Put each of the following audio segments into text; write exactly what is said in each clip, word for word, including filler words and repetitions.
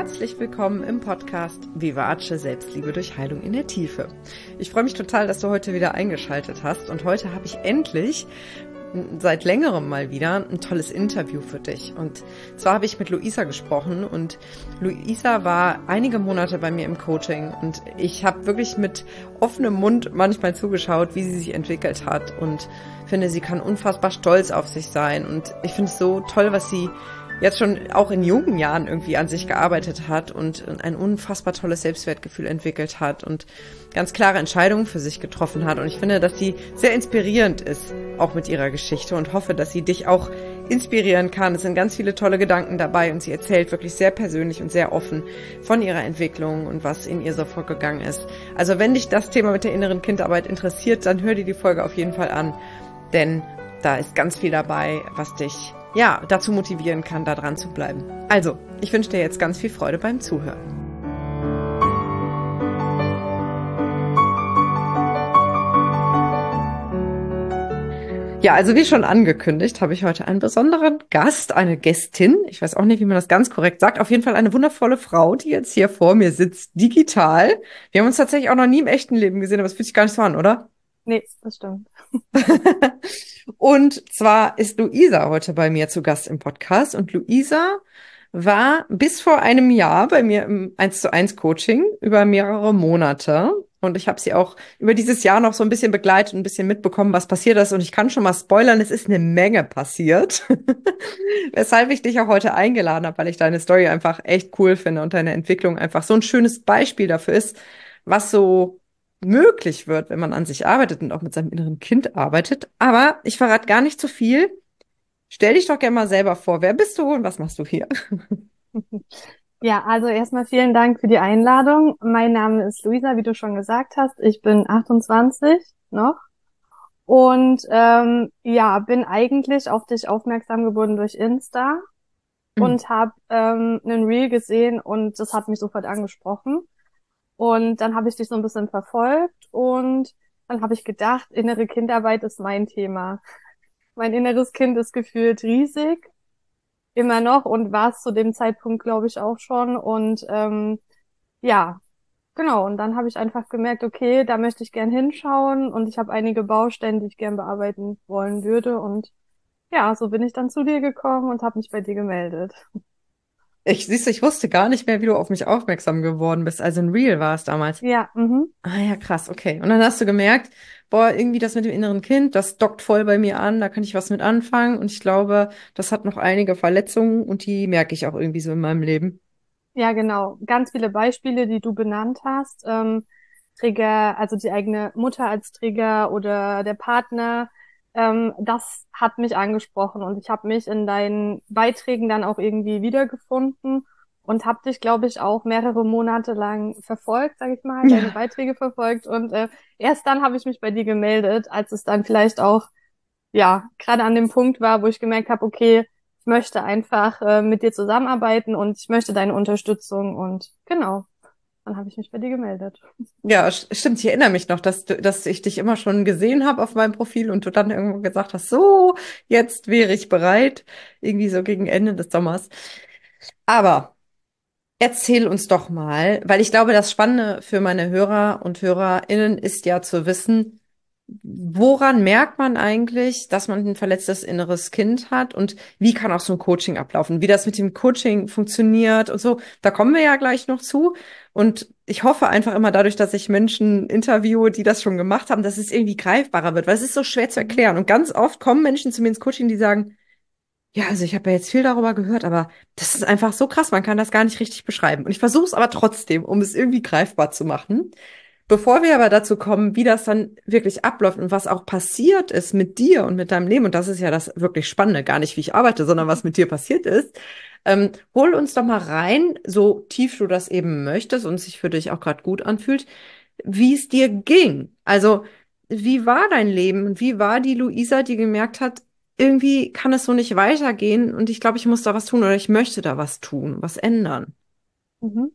Herzlich willkommen im Podcast Vivace Selbstliebe durch Heilung in der Tiefe. Ich freue mich total, dass du heute wieder eingeschaltet hast und heute habe ich endlich seit längerem mal wieder ein tolles Interview für dich. Und zwar habe ich mit Luisa gesprochen und Luisa war einige Monate bei mir im Coaching und ich habe wirklich mit offenem Mund manchmal zugeschaut, wie sie sich entwickelt hat und finde, sie kann unfassbar stolz auf sich sein und ich finde es so toll, was sie jetzt schon auch in jungen Jahren irgendwie an sich gearbeitet hat und ein unfassbar tolles Selbstwertgefühl entwickelt hat und ganz klare Entscheidungen für sich getroffen hat. Und ich finde, dass sie sehr inspirierend ist, auch mit ihrer Geschichte und hoffe, dass sie dich auch inspirieren kann. Es sind ganz viele tolle Gedanken dabei und sie erzählt wirklich sehr persönlich und sehr offen von ihrer Entwicklung und was in ihr so vorgegangen ist. Also wenn dich das Thema mit der inneren Kindarbeit interessiert, dann hör dir die Folge auf jeden Fall an, denn da ist ganz viel dabei, was dich ja, dazu motivieren kann, da dran zu bleiben. Also, ich wünsche dir jetzt ganz viel Freude beim Zuhören. Ja, also wie schon angekündigt, habe ich heute einen besonderen Gast, eine Gästin. Ich weiß auch nicht, wie man das ganz korrekt sagt. Auf jeden Fall eine wundervolle Frau, die jetzt hier vor mir sitzt, digital. Wir haben uns tatsächlich auch noch nie im echten Leben gesehen, aber es fühlt sich gar nicht so an, oder? Nee, das stimmt. Und zwar ist Luisa heute bei mir zu Gast im Podcast. Und Luisa war bis vor einem Jahr bei mir im eins zu eins Coaching über mehrere Monate. Und ich habe sie auch über dieses Jahr noch so ein bisschen begleitet und ein bisschen mitbekommen, was passiert ist. Und ich kann schon mal spoilern, es ist eine Menge passiert. Weshalb ich dich auch heute eingeladen habe, weil ich deine Story einfach echt cool finde und deine Entwicklung einfach so ein schönes Beispiel dafür ist, was so möglich wird, wenn man an sich arbeitet und auch mit seinem inneren Kind arbeitet. Aber ich verrate gar nicht zu viel. Stell dich doch gerne mal selber vor. Wer bist du und was machst du hier? Ja, also erstmal vielen Dank für die Einladung. Mein Name ist Luisa, wie du schon gesagt hast. Ich bin achtundzwanzig noch und ähm, ja, bin eigentlich auf dich aufmerksam geworden durch Insta und habe ähm, einen Reel gesehen und das hat mich sofort angesprochen. Und dann habe ich dich so ein bisschen verfolgt und dann habe ich gedacht, innere Kindarbeit ist mein Thema. Mein inneres Kind ist gefühlt riesig, immer noch und war es zu dem Zeitpunkt, glaube ich, auch schon. Und ähm, ja, genau. Und dann habe ich einfach gemerkt, okay, da möchte ich gern hinschauen und ich habe einige Baustellen, die ich gern bearbeiten wollen würde. Und ja, so bin ich dann zu dir gekommen und habe mich bei dir gemeldet. Ich, siehst du, ich wusste gar nicht mehr, wie du auf mich aufmerksam geworden bist. Also ein Reel war es damals. Ja, mhm. Ah ja, krass, okay. Und dann hast du gemerkt, boah, irgendwie das mit dem inneren Kind, das dockt voll bei mir an, da kann ich was mit anfangen. Und ich glaube, das hat noch einige Verletzungen und die merke ich auch irgendwie so in meinem Leben. Ja, genau. Ganz viele Beispiele, die du benannt hast. Ähm, Trigger, also die eigene Mutter als Trigger oder der Partner, ähm, das hat mich angesprochen und ich habe mich in deinen Beiträgen dann auch irgendwie wiedergefunden und habe dich, glaube ich, auch mehrere Monate lang verfolgt, sage ich mal, deine Ja. Beiträge verfolgt und äh, erst dann habe ich mich bei dir gemeldet, als es dann vielleicht auch, ja, gerade an dem Punkt war, wo ich gemerkt habe, okay, ich möchte einfach äh, mit dir zusammenarbeiten und ich möchte deine Unterstützung und genau, dann habe ich mich bei dir gemeldet. Ja, st- stimmt. Ich erinnere mich noch, dass du, dass ich dich immer schon gesehen habe auf meinem Profil und du dann irgendwo gesagt hast, so, jetzt wäre ich bereit, irgendwie so gegen Ende des Sommers. Aber erzähl uns doch mal, weil ich glaube, das Spannende für meine Hörer und HörerInnen ist ja zu wissen, woran merkt man eigentlich, dass man ein verletztes inneres Kind hat und wie kann auch so ein Coaching ablaufen, wie das mit dem Coaching funktioniert und so. Da kommen wir ja gleich noch zu. Und ich hoffe einfach immer dadurch, dass ich Menschen interviewe, die das schon gemacht haben, dass es irgendwie greifbarer wird, weil es ist so schwer zu Mhm. erklären. Und ganz oft kommen Menschen zu mir ins Coaching, die sagen, ja, also ich habe ja jetzt viel darüber gehört, aber das ist einfach so krass, man kann das gar nicht richtig beschreiben. Und ich versuche es aber trotzdem, um es irgendwie greifbar zu machen. Bevor wir aber dazu kommen, wie das dann wirklich abläuft und was auch passiert ist mit dir und mit deinem Leben, und das ist ja das wirklich Spannende, gar nicht wie ich arbeite, sondern was mit dir passiert ist, ähm, hol uns doch mal rein, so tief du das eben möchtest und es sich für dich auch gerade gut anfühlt, wie es dir ging. Also, wie war dein Leben und wie war die Luisa, die gemerkt hat, irgendwie kann es so nicht weitergehen und ich glaube, ich muss da was tun oder ich möchte da was tun, was ändern. Mhm.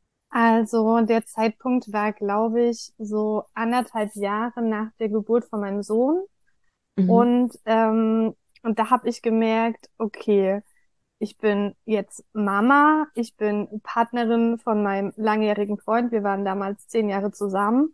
Also der Zeitpunkt war, glaube ich, so anderthalb Jahre nach der Geburt von meinem Sohn. Mhm. Und, ähm, und da habe ich gemerkt, okay, ich bin jetzt Mama, ich bin Partnerin von meinem langjährigen Freund. Wir waren damals zehn Jahre zusammen.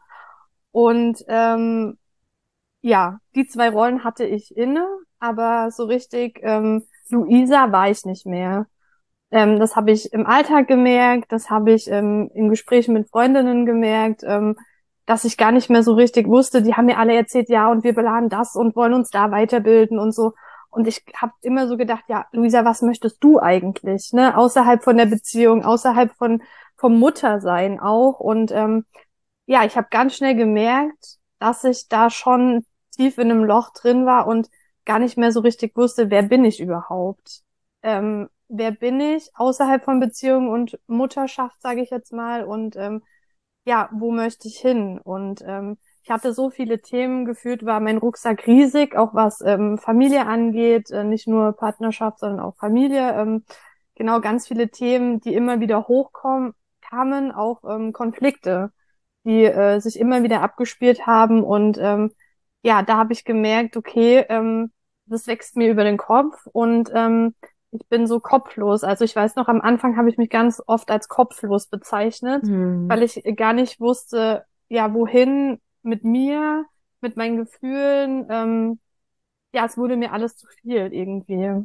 Und ähm, ja, die zwei Rollen hatte ich inne, aber so richtig ähm, Luisa war ich nicht mehr. Ähm, das habe ich im Alltag gemerkt, das habe ich ähm, in Gesprächen mit Freundinnen gemerkt, ähm, dass ich gar nicht mehr so richtig wusste. Die haben mir alle erzählt, ja, und wir planen das und wollen uns da weiterbilden und so. Und ich habe immer so gedacht, ja, Luisa, was möchtest du eigentlich, ne? Außerhalb von der Beziehung, außerhalb von vom Muttersein auch. Und ähm, ja, ich habe ganz schnell gemerkt, dass ich da schon tief in einem Loch drin war und gar nicht mehr so richtig wusste, wer bin ich überhaupt? Ähm, wer bin ich außerhalb von Beziehung und Mutterschaft, sage ich jetzt mal, und ähm, ja, wo möchte ich hin? Und ähm, ich hatte so viele Themen, gefühlt war mein Rucksack riesig, auch was ähm, Familie angeht, äh, nicht nur Partnerschaft, sondern auch Familie. Ähm, genau, ganz viele Themen, die immer wieder hochkommen, kamen, auch ähm, Konflikte, die äh, sich immer wieder abgespielt haben. Und ähm, ja, da habe ich gemerkt, okay, ähm, das wächst mir über den Kopf und ähm, ich bin so kopflos. Also ich weiß noch, am Anfang habe ich mich ganz oft als kopflos bezeichnet, weil Mhm. ich gar nicht wusste, ja, wohin mit mir, mit meinen Gefühlen. Ähm, ja, es wurde mir alles zu viel irgendwie.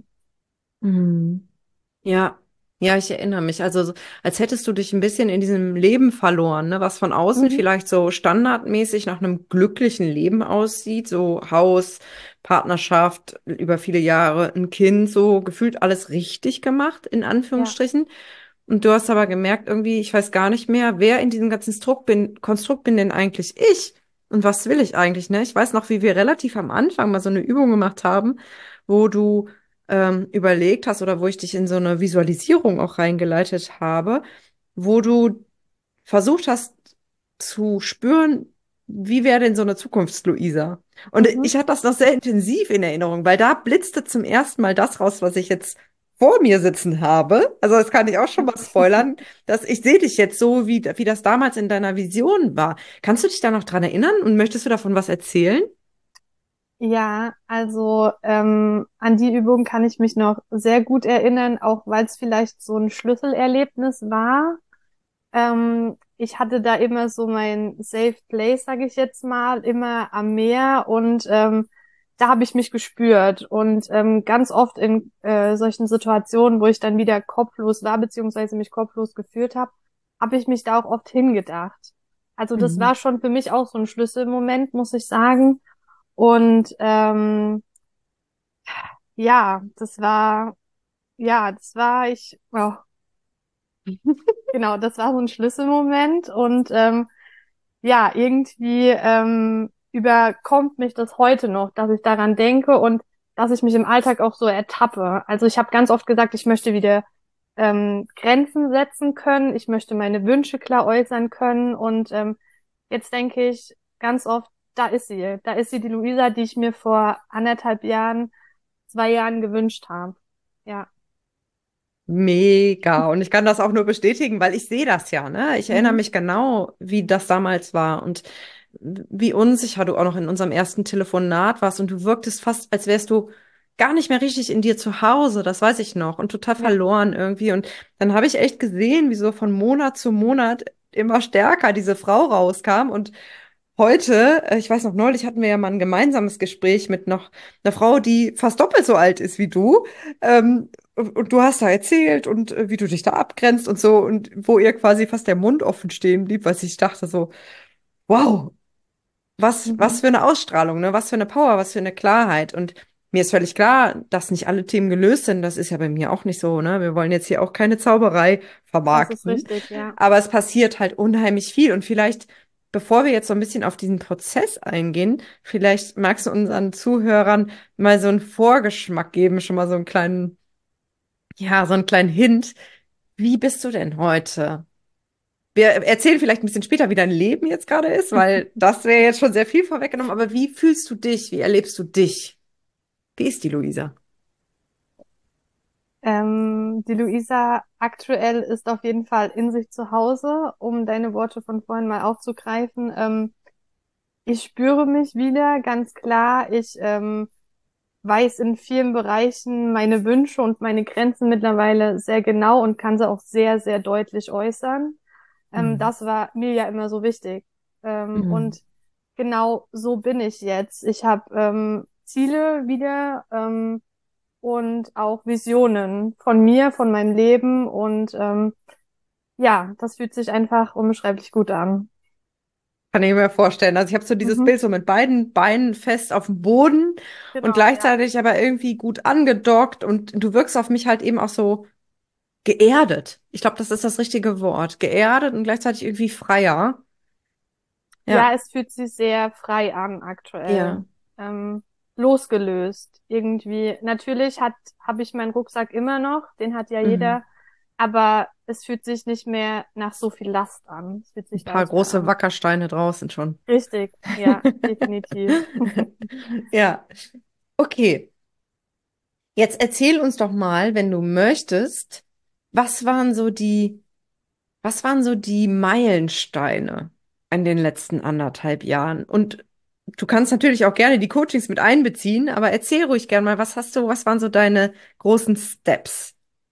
Mhm. Ja, ja, ich erinnere mich. Also, so, als hättest du dich ein bisschen in diesem Leben verloren, ne? Was von außen Mhm. vielleicht so standardmäßig nach einem glücklichen Leben aussieht, so Haus, Partnerschaft, über viele Jahre, ein Kind, so gefühlt alles richtig gemacht, in Ja. Anführungsstrichen. Und du hast aber gemerkt, irgendwie, ich weiß gar nicht mehr, wer in diesem ganzen Struck bin, Konstrukt bin denn eigentlich ich? Und was will ich eigentlich, ne? Ich weiß noch, wie wir relativ am Anfang mal so eine Übung gemacht haben, wo du ähm, überlegt hast oder wo ich dich in so eine Visualisierung auch reingeleitet habe, wo du versucht hast zu spüren, wie wäre denn so eine Zukunfts-Luisa? Und Mhm. ich hatte das noch sehr intensiv in Erinnerung, weil da blitzte zum ersten Mal das raus, was ich jetzt vor mir sitzen habe. Also das kann ich auch schon mal spoilern, dass ich sehe dich jetzt so, wie, wie das damals in deiner Vision war. Kannst du dich da noch dran erinnern und möchtest du davon was erzählen? Ja, also ähm, an die Übung kann ich mich noch sehr gut erinnern, auch weil es vielleicht so ein Schlüsselerlebnis war. Ähm, ich hatte da immer so mein Safe Place, sage ich jetzt mal, immer am Meer und ähm, da habe ich mich gespürt und ähm, ganz oft in äh, solchen Situationen, wo ich dann wieder kopflos war, beziehungsweise mich kopflos gefühlt habe, habe ich mich da auch oft hingedacht. Also das war Mhm. schon für mich auch so ein Schlüsselmoment, muss ich sagen. Und ähm, ja, das war, ja, das war ich, oh, genau, das war so ein Schlüsselmoment und ähm, ja, irgendwie ähm, überkommt mich das heute noch, dass ich daran denke und dass ich mich im Alltag auch so ertappe. Also ich habe ganz oft gesagt, ich möchte wieder ähm, Grenzen setzen können, ich möchte meine Wünsche klar äußern können und ähm, jetzt denke ich ganz oft, da ist sie, da ist sie, die Luisa, die ich mir vor anderthalb Jahren, zwei Jahren gewünscht habe. Ja. Mega. Und ich kann das auch nur bestätigen, weil ich sehe das ja, ne? Ich erinnere Mhm. mich genau, wie das damals war und wie unsicher du auch noch in unserem ersten Telefonat warst und du wirktest fast, als wärst du gar nicht mehr richtig in dir zu Hause, das weiß ich noch, und total Ja. verloren irgendwie. Und dann habe ich echt gesehen, wie so von Monat zu Monat immer stärker diese Frau rauskam. Und heute, äh, ich weiß noch, neulich hatten wir ja mal ein gemeinsames Gespräch mit noch einer Frau, die fast doppelt so alt ist wie du. Ähm, und, und du hast da erzählt und äh, wie du dich da abgrenzt und so und wo ihr quasi fast der Mund offen stehen blieb, weil ich dachte so, wow, was, was Mhm. für eine Ausstrahlung, ne? Was für eine Power, was für eine Klarheit. Und mir ist völlig klar, dass nicht alle Themen gelöst sind. Das ist ja bei mir auch nicht so, ne? Wir wollen jetzt hier auch keine Zauberei Das ist vermarkten. richtig, ja. Aber es passiert halt unheimlich viel. Und vielleicht, bevor wir jetzt so ein bisschen auf diesen Prozess eingehen, vielleicht magst du unseren Zuhörern mal so einen Vorgeschmack geben, schon mal so einen kleinen, ja, so einen kleinen Hint. Wie bist du denn heute? Wir erzählen vielleicht ein bisschen später, wie dein Leben jetzt gerade ist, weil das wäre jetzt schon sehr viel vorweggenommen. Aber wie fühlst du dich? Wie erlebst du dich? Wie ist die Luisa? Ähm, die Luisa aktuell ist auf jeden Fall in sich zu Hause, um deine Worte von vorhin mal aufzugreifen. Ähm, ich spüre mich wieder, ganz klar. Ich ähm, weiß in vielen Bereichen meine Wünsche und meine Grenzen mittlerweile sehr genau und kann sie auch sehr, sehr deutlich äußern. Ähm, Mhm. das war mir ja immer so wichtig. Ähm, Mhm. und genau so bin ich jetzt. Ich habe ähm, Ziele wieder ähm, und auch Visionen von mir, von meinem Leben und ähm, ja, das fühlt sich einfach unbeschreiblich gut an. Kann ich mir vorstellen. Also ich habe so dieses Mhm, Bild so mit beiden Beinen fest auf dem Boden und genau, ja. gleichzeitig aber irgendwie gut angedockt und du wirkst auf mich halt eben auch so geerdet. Ich glaube, das ist das richtige Wort. Geerdet und gleichzeitig irgendwie freier. Ja, Ja, es fühlt sich sehr frei an aktuell. ja. Ähm, losgelöst irgendwie. Natürlich hat, habe ich meinen Rucksack immer noch, den hat ja Mhm. jeder, aber es fühlt sich nicht mehr nach so viel Last an. Es fühlt Ein sich paar leichter große an. Wackersteine draußen schon. Richtig, ja, definitiv. Ja, okay. Jetzt erzähl uns doch mal, wenn du möchtest, was waren so die, was waren so die Meilensteine in den letzten anderthalb Jahren? Und du kannst natürlich auch gerne die Coachings mit einbeziehen, aber erzähl ruhig gerne mal, was hast du, was waren so deine großen Steps?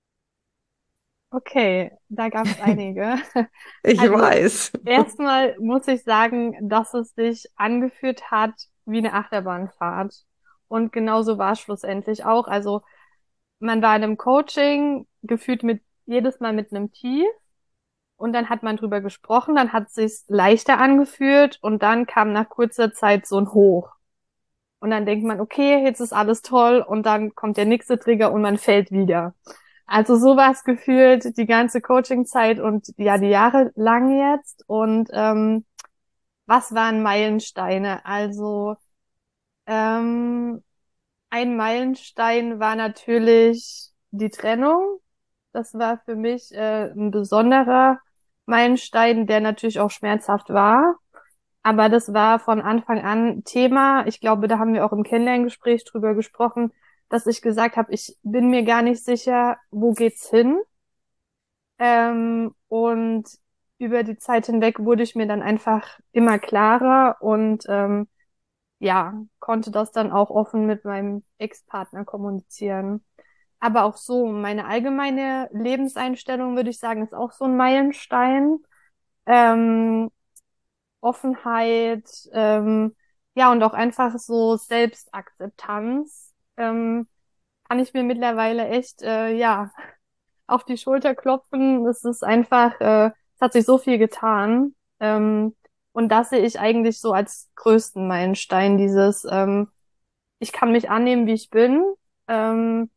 Okay, da gab es einige. Ich Also weiß. erstmal muss ich sagen, dass es sich angefühlt hat wie eine Achterbahnfahrt. Und genauso war es schlussendlich auch. Also man war in einem Coaching, gefühlt mit jedes Mal mit einem Tief und dann hat man drüber gesprochen, dann hat es sich leichter angefühlt und dann kam nach kurzer Zeit so ein Hoch. Und dann denkt man, okay, jetzt ist alles toll und dann kommt der nächste Trigger und man fällt wieder. Also so war es gefühlt die ganze Coaching-Zeit und ja, die Jahre lang jetzt. Und ähm, was waren Meilensteine? Also ähm, ein Meilenstein war natürlich die Trennung. Das war für mich äh, ein besonderer Meilenstein, der natürlich auch schmerzhaft war. Aber das war von Anfang an Thema. Ich glaube, da haben wir auch im Kennenlerngespräch drüber gesprochen, dass ich gesagt habe, ich bin mir gar nicht sicher, wo geht's hin. Ähm, und über die Zeit hinweg wurde ich mir dann einfach immer klarer und ähm, ja, konnte das dann auch offen mit meinem Ex-Partner kommunizieren. Aber auch so, meine allgemeine Lebenseinstellung, würde ich sagen, ist auch so ein Meilenstein. Ähm, Offenheit, ähm, ja, und auch einfach so Selbstakzeptanz, ähm, kann ich mir mittlerweile echt, äh, ja, auf die Schulter klopfen. Es ist einfach, äh, es hat sich so viel getan. Ähm, und das sehe ich eigentlich so als größten Meilenstein, dieses, ähm, ich kann mich annehmen, wie ich bin. Ähm,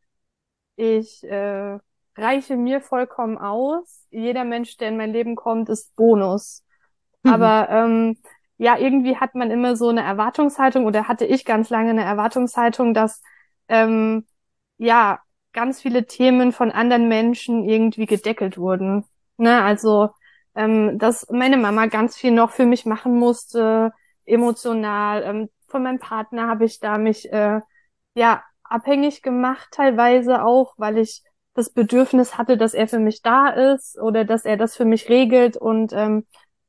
ich äh, reiche mir vollkommen aus. Jeder Mensch, der in mein Leben kommt, ist Bonus. Aber ähm, ja, irgendwie hat man immer so eine Erwartungshaltung oder hatte ich ganz lange eine Erwartungshaltung, dass ähm, ja ganz viele Themen von anderen Menschen irgendwie gedeckelt wurden. Ne? Also ähm, dass meine Mama ganz viel noch für mich machen musste, emotional. Ähm, von meinem Partner habe ich da mich äh, ja abhängig gemacht, teilweise auch, weil ich das Bedürfnis hatte, dass er für mich da ist oder dass er das für mich regelt und ähm,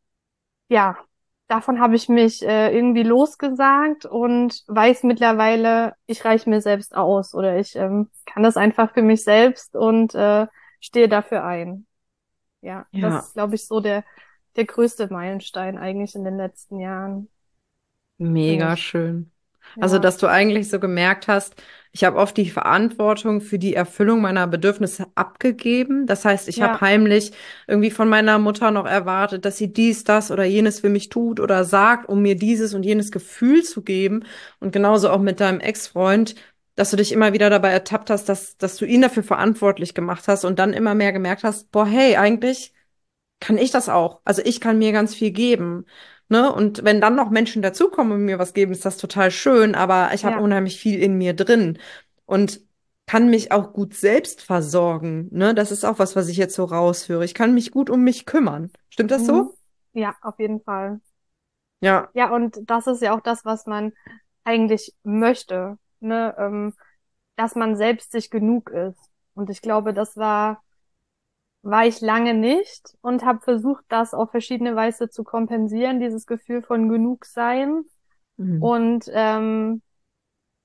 ja, davon habe ich mich äh, irgendwie losgesagt und weiß mittlerweile, ich reiche mir selbst aus oder ich ähm, kann das einfach für mich selbst und äh, stehe dafür ein. Ja, das Ja, ist, glaube ich, so der, der größte Meilenstein eigentlich in den letzten Jahren für mega mich. schön. Also, Ja, dass du eigentlich so gemerkt hast, ich habe oft die Verantwortung für die Erfüllung meiner Bedürfnisse abgegeben. Das heißt, ich habe ja, heimlich irgendwie von meiner Mutter noch erwartet, dass sie dies, das oder jenes für mich tut oder sagt, um mir dieses und jenes Gefühl zu geben. Und genauso auch mit deinem Ex-Freund, dass du dich immer wieder dabei ertappt hast, dass, dass du ihn dafür verantwortlich gemacht hast und dann immer mehr gemerkt hast, boah, hey, eigentlich kann ich das auch. Also ich kann mir ganz viel geben. Ne? Und wenn dann noch Menschen dazukommen und mir was geben, ist das total schön, aber ich habe ja. unheimlich viel in mir drin und kann mich auch gut selbst versorgen. Ne? Das ist auch was, was ich jetzt so raushöre. Ich kann mich gut um mich kümmern. Stimmt das Mhm. so? Ja, auf jeden Fall. Ja. Ja, und das ist ja auch das, was man eigentlich möchte, ne? Ähm, dass man selbst sich genug ist. Und ich glaube, das war war ich lange nicht und habe versucht, das auf verschiedene Weise zu kompensieren, dieses Gefühl von Genugsein. Mhm. Und ähm,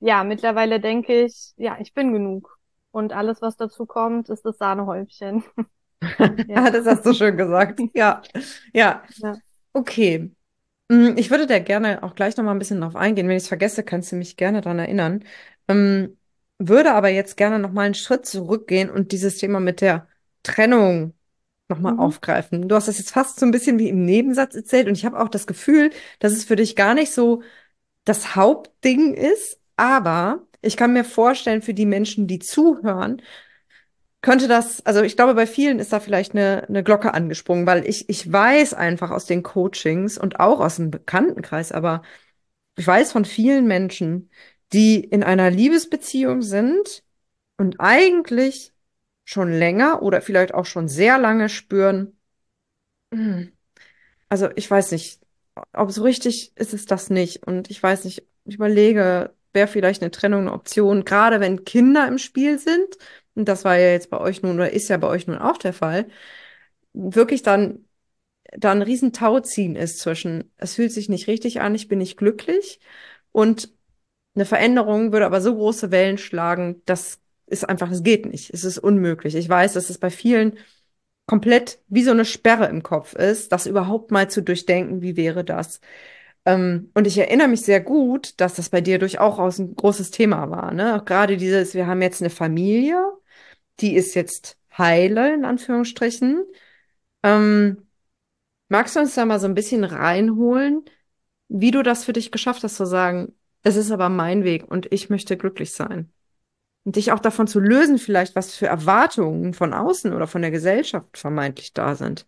ja, mittlerweile denke ich, ja, ich bin genug. Und alles, was dazu kommt, ist das Sahnehäubchen. Ja. Ah, das hast du schön gesagt. Ja, ja. Ja. Okay. Mm, Ich würde da gerne auch gleich noch mal ein bisschen drauf eingehen. Wenn ich es vergesse, kannst du mich gerne daran erinnern. Ähm, würde aber jetzt gerne noch mal einen Schritt zurückgehen und dieses Thema mit der Trennung noch mal Mhm. aufgreifen. Du hast das jetzt fast so ein bisschen wie im Nebensatz erzählt und ich habe auch das Gefühl, dass es für dich gar nicht so das Hauptding ist, aber ich kann mir vorstellen, für die Menschen, die zuhören, könnte das, also ich glaube, bei vielen ist da vielleicht eine, eine Glocke angesprungen, weil ich, ich weiß einfach aus den Coachings und auch aus dem Bekanntenkreis, aber ich weiß von vielen Menschen, die in einer Liebesbeziehung sind und eigentlich schon länger oder vielleicht auch schon sehr lange spüren, "Hm, also ich weiß nicht, ob so richtig ist es das nicht. Und ich weiß nicht, ich überlege, wäre vielleicht eine Trennung eine Option, gerade wenn Kinder im Spiel sind. Und das war ja jetzt bei euch nun oder ist ja bei euch nun auch der Fall. Wirklich dann da ein riesen Tauziehen ist zwischen, es fühlt sich nicht richtig an, ich bin nicht glücklich. Und eine Veränderung würde aber so große Wellen schlagen, das ist einfach, es geht nicht. Es ist unmöglich. Ich weiß, dass es bei vielen komplett wie so eine Sperre im Kopf ist, das überhaupt mal zu durchdenken, wie wäre das? Ähm, und ich erinnere mich sehr gut, dass das bei dir durchaus ein großes Thema war, ne? Auch gerade dieses, wir haben jetzt eine Familie, die ist jetzt heile, in Anführungsstrichen. Ähm, Magst du uns da mal so ein bisschen reinholen, wie du das für dich geschafft hast, zu sagen, es ist aber mein Weg und ich möchte glücklich sein? Und dich auch davon zu lösen, vielleicht, was für Erwartungen von außen oder von der Gesellschaft vermeintlich da sind.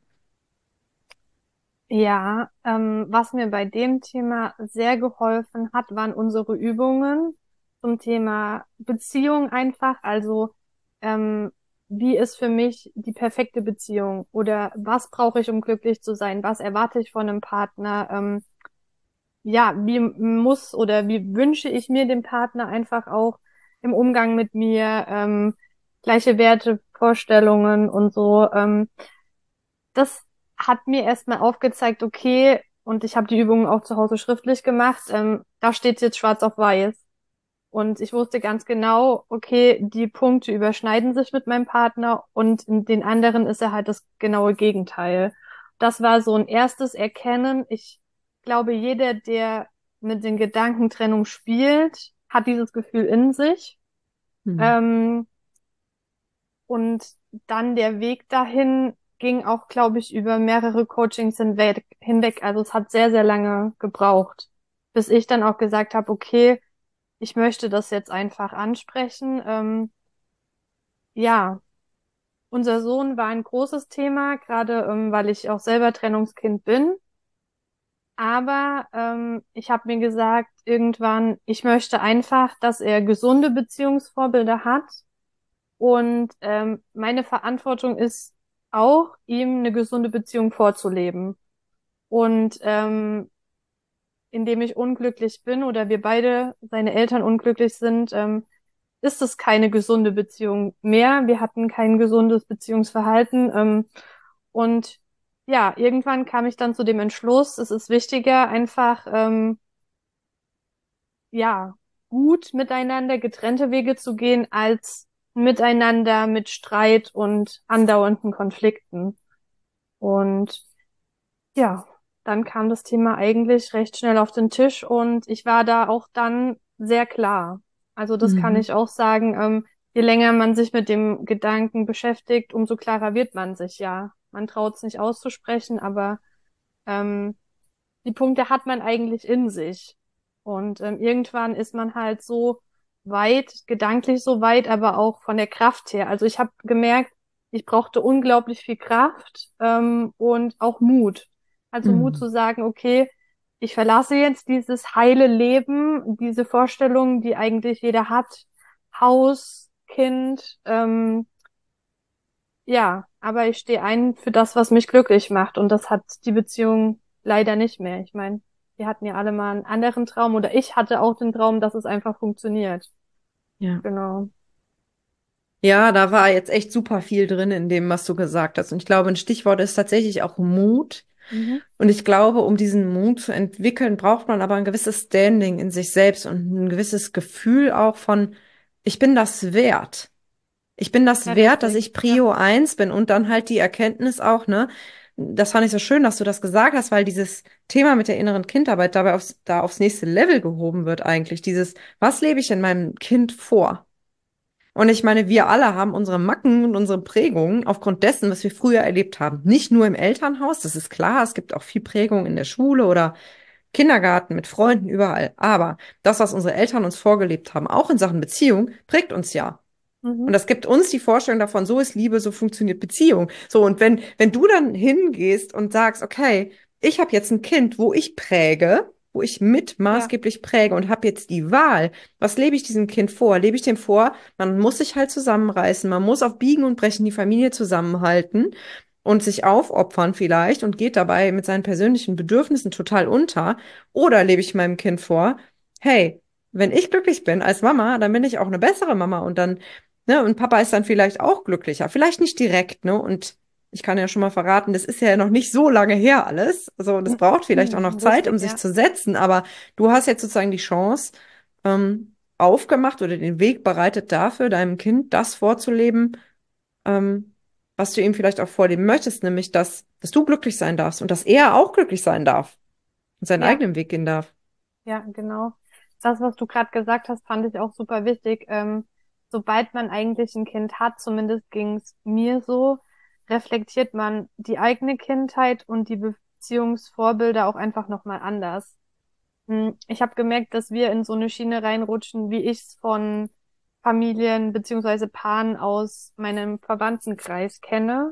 Ja, ähm, was mir bei dem Thema sehr geholfen hat, waren unsere Übungen zum Thema Beziehung einfach. Also, ähm, wie ist für mich die perfekte Beziehung? Oder was brauche ich, um glücklich zu sein? Was erwarte ich von einem Partner? Ähm, ja, wie muss oder wie wünsche ich mir den Partner einfach auch im Umgang mit mir? Ähm, gleiche Werte, Vorstellungen und so. Ähm, das hat mir erstmal aufgezeigt, okay, und ich habe die Übungen auch zu Hause schriftlich gemacht, ähm, da steht jetzt schwarz auf weiß. Und ich wusste ganz genau, okay, die Punkte überschneiden sich mit meinem Partner und in den anderen ist er halt das genaue Gegenteil. Das war so ein erstes Erkennen. Ich glaube, jeder, der mit den Gedanken Trennung spielt, hat dieses Gefühl in sich. Hm. Ähm, und dann der Weg dahin ging auch, glaube ich, über mehrere Coachings hinweg, hinweg. Also es hat sehr, sehr lange gebraucht, bis ich dann auch gesagt habe, okay, ich möchte das jetzt einfach ansprechen. Ähm, ja, unser Sohn war ein großes Thema, gerade ähm, weil ich auch selber Trennungskind bin. Aber ähm, ich habe mir gesagt, irgendwann, ich möchte einfach, dass er gesunde Beziehungsvorbilder hat. Und ähm, meine Verantwortung ist auch, ihm eine gesunde Beziehung vorzuleben. Und ähm, indem ich unglücklich bin oder wir beide, seine Eltern unglücklich sind, ähm, ist es keine gesunde Beziehung mehr. Wir hatten kein gesundes Beziehungsverhalten. Ähm, und ja, irgendwann kam ich dann zu dem Entschluss, es ist wichtiger, einfach ähm, ja gut miteinander getrennte Wege zu gehen, als miteinander mit Streit und andauernden Konflikten. Und ja, dann kam das Thema eigentlich recht schnell auf den Tisch und ich war da auch dann sehr klar. Also das kann Mhm. ich auch sagen. Ähm, je länger man sich mit dem Gedanken beschäftigt, umso klarer wird man sich ja. Man traut es nicht auszusprechen, aber ähm, die Punkte hat man eigentlich in sich. Und ähm, irgendwann ist man halt so weit, gedanklich so weit, aber auch von der Kraft her. Also ich habe gemerkt, ich brauchte unglaublich viel Kraft ähm, und auch Mut. Also Mut Mhm. zu sagen, okay, ich verlasse jetzt dieses heile Leben, diese Vorstellungen, die eigentlich jeder hat, Haus, Kind, ähm, ja, aber ich stehe ein für das, was mich glücklich macht. Und das hat die Beziehung leider nicht mehr. Ich meine, wir hatten ja alle mal einen anderen Traum oder ich hatte auch den Traum, dass es einfach funktioniert. Ja. Genau. Ja, da war jetzt echt super viel drin in dem, was du gesagt hast. Und ich glaube, ein Stichwort ist tatsächlich auch Mut. Mhm. Und ich glaube, um diesen Mut zu entwickeln, braucht man aber ein gewisses Standing in sich selbst und ein gewisses Gefühl auch von, ich bin das wert. Ich bin Ja, das wert, dass richtig. ich Ja. Prio eins bin und dann halt die Erkenntnis auch, ne? Das fand ich so schön, dass du das gesagt hast, weil dieses Thema mit der inneren Kindarbeit dabei aufs, da aufs nächste Level gehoben wird eigentlich. Dieses, was lebe ich in meinem Kind vor? Und ich meine, wir alle haben unsere Macken und unsere Prägungen aufgrund dessen, was wir früher erlebt haben. Nicht nur im Elternhaus, das ist klar, es gibt auch viel Prägung in der Schule oder Kindergarten, mit Freunden, überall. Aber das, was unsere Eltern uns vorgelebt haben, auch in Sachen Beziehung, prägt uns ja. Und Mhm. das gibt uns die Vorstellung davon, so ist Liebe, so funktioniert Beziehung. So, und wenn, wenn du dann hingehst und sagst, okay, ich habe jetzt ein Kind, wo ich präge, wo ich mit Ja. maßgeblich präge und habe jetzt die Wahl, was lebe ich diesem Kind vor? Lebe ich dem vor, man muss sich halt zusammenreißen, man muss auf Biegen und Brechen die Familie zusammenhalten und sich aufopfern vielleicht und geht dabei mit seinen persönlichen Bedürfnissen total unter. Oder lebe ich meinem Kind vor, hey, wenn ich glücklich bin als Mama, dann bin ich auch eine bessere Mama und dann Ne, und Papa ist dann vielleicht auch glücklicher. Vielleicht nicht direkt, ne? Und ich kann ja schon mal verraten, das ist ja noch nicht so lange her alles. Also, das braucht vielleicht auch noch Mhm. Zeit, um Richtig, sich ja. zu setzen. Aber du hast jetzt sozusagen die Chance, ähm, aufgemacht oder den Weg bereitet dafür, deinem Kind das vorzuleben, ähm, was du ihm vielleicht auch vorleben möchtest, nämlich dass, dass du glücklich sein darfst und dass er auch glücklich sein darf und seinen Ja, eigenen Weg gehen darf. ja, genau. Das, was du gerade gesagt hast, fand ich auch super wichtig. Ähm, sobald man eigentlich ein Kind hat, zumindest ging es mir so, reflektiert man die eigene Kindheit und die Beziehungsvorbilder auch einfach nochmal anders. Hm, Ich habe gemerkt, dass wir in so eine Schiene reinrutschen, wie ich es von Familien beziehungsweise Paaren aus meinem Verwandtenkreis kenne,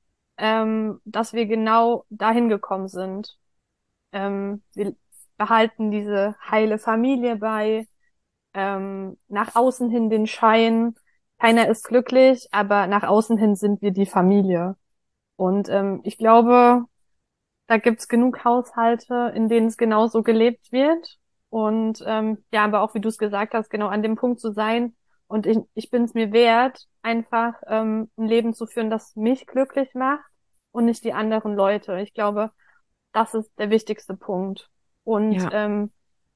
ähm, dass wir genau dahin gekommen sind. Ähm, wir behalten diese heile Familie bei, ähm, nach außen hin den Schein. Keiner ist glücklich, aber nach außen hin sind wir die Familie. Und ähm, ich glaube, da gibt's genug Haushalte, in denen es genauso gelebt wird. Und ähm, ja, aber auch wie du es gesagt hast, genau an dem Punkt zu sein. Und ich, ich bin es mir wert, einfach ähm, ein Leben zu führen, das mich glücklich macht und nicht die anderen Leute. Ich glaube, das ist der wichtigste Punkt. Und Ja. ähm,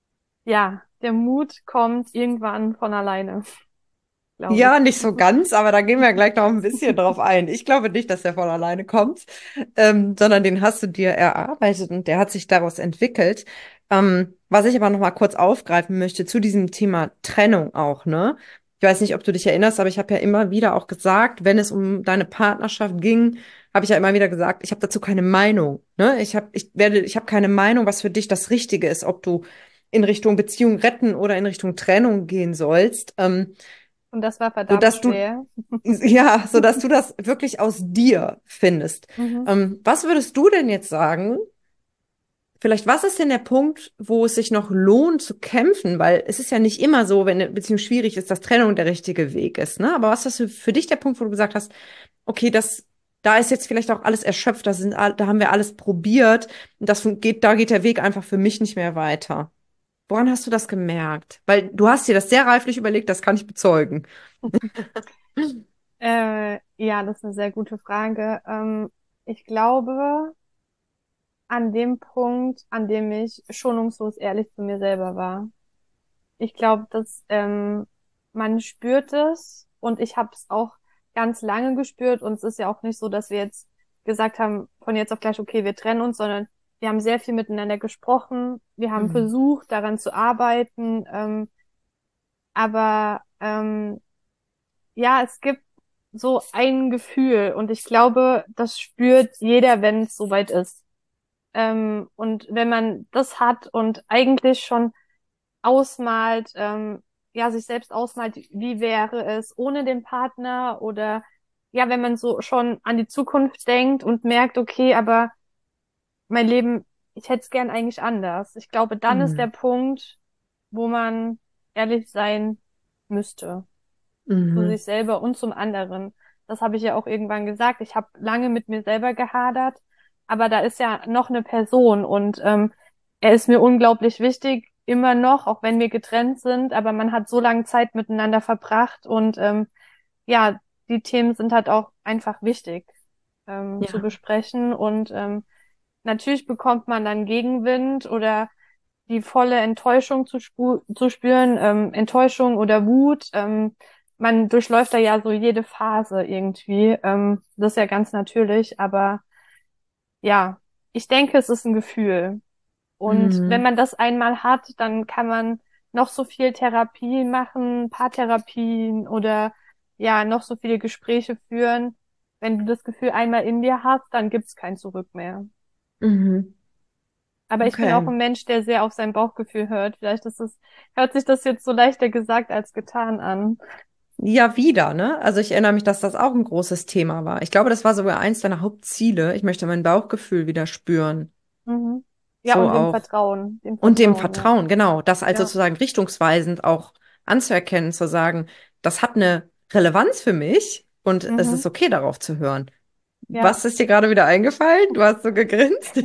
ja, der Mut kommt irgendwann von alleine, glaube Ja, ich. nicht so ganz, aber da gehen wir gleich noch ein bisschen drauf ein. Ich glaube nicht, dass der von alleine kommt, ähm, sondern den hast du dir erarbeitet und der hat sich daraus entwickelt. Ähm, was ich aber noch mal kurz aufgreifen möchte zu diesem Thema Trennung auch, ne? Ich weiß nicht, ob du dich erinnerst, aber ich habe ja immer wieder auch gesagt, wenn es um deine Partnerschaft ging, habe ich ja immer wieder gesagt, ich habe dazu keine Meinung, ne? Ich habe, ich werde, ich habe keine Meinung, was für dich das Richtige ist, ob du in Richtung Beziehung retten oder in Richtung Trennung gehen sollst. Ähm, Und das war verdammt sodass du, schwer. ja, sodass du das wirklich aus dir findest. Mhm. Ähm, was würdest du denn jetzt sagen? Vielleicht, was ist denn der Punkt, wo es sich noch lohnt zu kämpfen? Weil es ist ja nicht immer so, wenn eine Beziehung schwierig ist, dass Trennung der richtige Weg ist, ne? Aber was ist für für dich der Punkt, wo du gesagt hast, okay, das, da ist jetzt vielleicht auch alles erschöpft, da sind, all- da haben wir alles probiert, und das fun- geht, da geht der Weg einfach für mich nicht mehr weiter. Woran hast du das gemerkt? Weil du hast dir das sehr reiflich überlegt, das kann ich bezeugen. Äh, ja, das ist eine sehr gute Frage. Ähm, ich glaube, an dem Punkt, an dem ich schonungslos ehrlich zu mir selber war. Ich glaube, dass ähm, man spürt es und ich habe es auch ganz lange gespürt und es ist ja auch nicht so, dass wir jetzt gesagt haben, von jetzt auf gleich, okay, wir trennen uns, sondern wir haben sehr viel miteinander gesprochen, wir haben Mhm. versucht, daran zu arbeiten, ähm, aber ähm, ja, es gibt so ein Gefühl und ich glaube, das spürt jeder, wenn es soweit ist. Ähm, und wenn man das hat und eigentlich schon ausmalt, ähm, ja, sich selbst ausmalt, wie wäre es ohne den Partner oder ja, wenn man so schon an die Zukunft denkt und merkt, okay, aber mein Leben, ich hätte es gern eigentlich anders. Ich glaube, dann ist der Mhm. Punkt, wo man ehrlich sein müsste zu Mhm. sich selber und zum anderen. Das habe ich ja auch irgendwann gesagt. Ich habe lange mit mir selber gehadert, aber da ist ja noch eine Person und ähm, er ist mir unglaublich wichtig, immer noch, auch wenn wir getrennt sind, aber man hat so lange Zeit miteinander verbracht und ähm, ja, die Themen sind halt auch einfach wichtig ähm, zu Ja. besprechen und ähm, natürlich bekommt man dann Gegenwind oder die volle Enttäuschung zu, spu zu spüren, ähm, Enttäuschung oder Wut. Ähm, man durchläuft da ja so jede Phase irgendwie. Ähm, das ist ja ganz natürlich, aber ja, ich denke, es ist ein Gefühl. Und wenn Mhm. man das einmal hat, dann kann man noch so viel Therapie machen, Paartherapien oder ja, noch so viele Gespräche führen. Wenn du das Gefühl einmal in dir hast, dann gibt's kein Zurück mehr. Mhm. Aber ich bin auch Okay. ein Mensch, der sehr auf sein Bauchgefühl hört. Vielleicht ist es, hört sich das jetzt so leichter gesagt als getan an. Ja, wieder, ne? Also ich erinnere mich, dass das auch ein großes Thema war. Ich glaube, das war sogar eins deiner Hauptziele. Ich möchte mein Bauchgefühl wieder spüren. Mhm. Ja, So und dem auch. Vertrauen, dem Und dem Vertrauen, ja. Vertrauen, genau. Das als Ja, sozusagen richtungsweisend auch anzuerkennen, zu sagen, das hat eine Relevanz für mich und es mhm. ist okay, darauf zu hören. Ja, Was ist dir gerade wieder eingefallen? Du hast so gegrinst.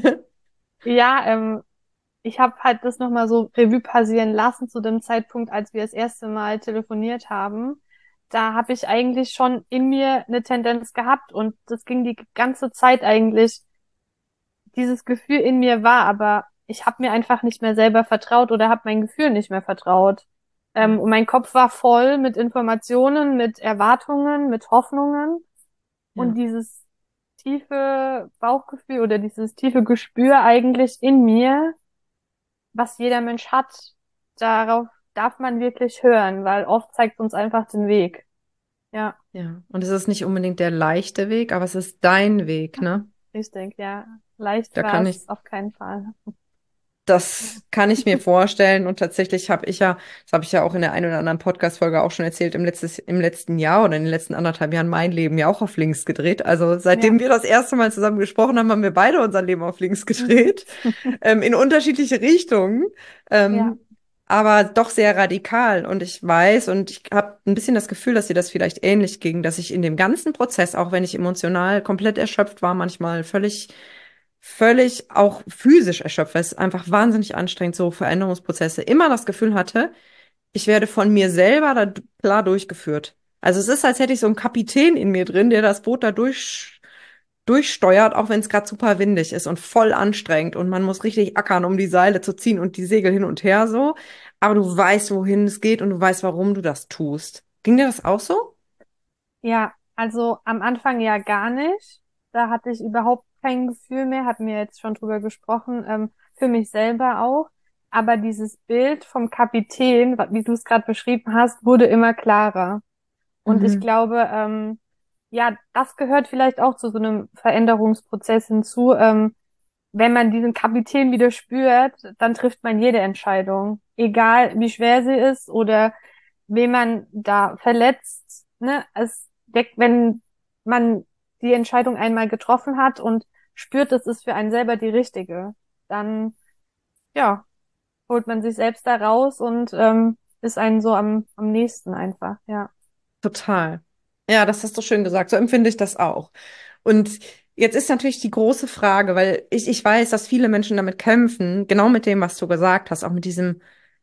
ja, ähm, ich habe halt das nochmal so Revue passieren lassen zu dem Zeitpunkt, als wir das erste Mal telefoniert haben. Da habe ich eigentlich schon in mir eine Tendenz gehabt und das ging die ganze Zeit eigentlich. Dieses Gefühl in mir war, aber ich habe mir einfach nicht mehr selber vertraut oder habe mein Gefühl nicht mehr vertraut. Ähm, Ja, und mein Kopf war voll mit Informationen, mit Erwartungen, mit Hoffnungen und ja. dieses tiefe Bauchgefühl oder dieses tiefe Gespür eigentlich in mir, was jeder Mensch hat, darauf darf man wirklich hören, weil oft zeigt uns einfach den Weg. Ja, Ja. Und es ist nicht unbedingt der leichte Weg, aber es ist dein Weg, ne? richtig, ja. Leicht Da war kann ich es auf keinen Fall. Das kann ich mir vorstellen. Und tatsächlich habe ich ja, das habe ich ja auch in der einen oder anderen Podcast-Folge auch schon erzählt, im, letztes, im letzten Jahr oder in den letzten anderthalb Jahren mein Leben ja auch auf links gedreht. Also Ja. seitdem wir das erste Mal zusammen gesprochen haben, haben wir beide unser Leben auf links Mhm. gedreht, ähm, in unterschiedliche Richtungen, Ja. ähm, aber doch sehr radikal. Und ich weiß und ich habe ein bisschen das Gefühl, dass dir das vielleicht ähnlich ging, dass ich in dem ganzen Prozess, auch wenn ich emotional komplett erschöpft war, manchmal völlig völlig auch physisch erschöpft, weil es einfach wahnsinnig anstrengend, so Veränderungsprozesse, immer das Gefühl hatte, ich werde von mir selber da d- klar durchgeführt. Also es ist, als hätte ich so einen Kapitän in mir drin, der das Boot da durch, durchsteuert, auch wenn es gerade super windig ist und voll anstrengend und man muss richtig ackern, um die Seile zu ziehen und die Segel hin und her so. Aber du weißt, wohin es geht und du weißt, warum du das tust. Ging dir das auch so? Ja, also am Anfang ja gar nicht. Da hatte ich überhaupt kein Gefühl mehr, hatten wir jetzt schon drüber gesprochen, ähm, für mich selber auch. Aber dieses Bild vom Kapitän, wa- wie du es gerade beschrieben hast, wurde immer klarer. Und ich Mhm. glaube, ähm, ja, das gehört vielleicht auch zu so einem Veränderungsprozess hinzu. Ähm, wenn man diesen Kapitän wieder spürt, dann trifft man jede Entscheidung, egal wie schwer sie ist oder wen man da verletzt. Ne? Es deckt, wenn man die Entscheidung einmal getroffen hat und spürt, es ist für einen selber die richtige, dann ja, holt man sich selbst da raus und ähm, ist einen so am, am nächsten einfach, ja. Total. Ja, das hast du schön gesagt. So empfinde ich das auch. Und jetzt ist natürlich die große Frage, weil ich, ich weiß, dass viele Menschen damit kämpfen, genau mit dem, was du gesagt hast, auch mit diesem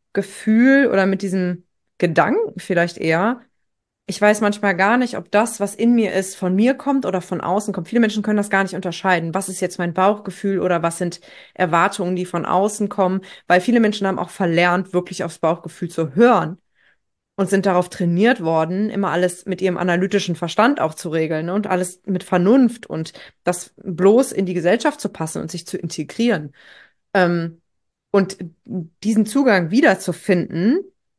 Gefühl oder mit diesem Gedanken vielleicht eher. Ich weiß manchmal gar nicht, ob das, was in mir ist, von mir kommt oder von außen kommt. Viele Menschen können das gar nicht unterscheiden. Was ist jetzt mein Bauchgefühl oder was sind Erwartungen, die von außen kommen? Weil viele Menschen haben auch verlernt, wirklich aufs Bauchgefühl zu hören und sind darauf trainiert worden, immer alles mit ihrem analytischen Verstand auch zu regeln, ne? Und alles mit Vernunft und das bloß in die Gesellschaft zu passen und sich zu integrieren. Ähm, und diesen Zugang wiederzufinden,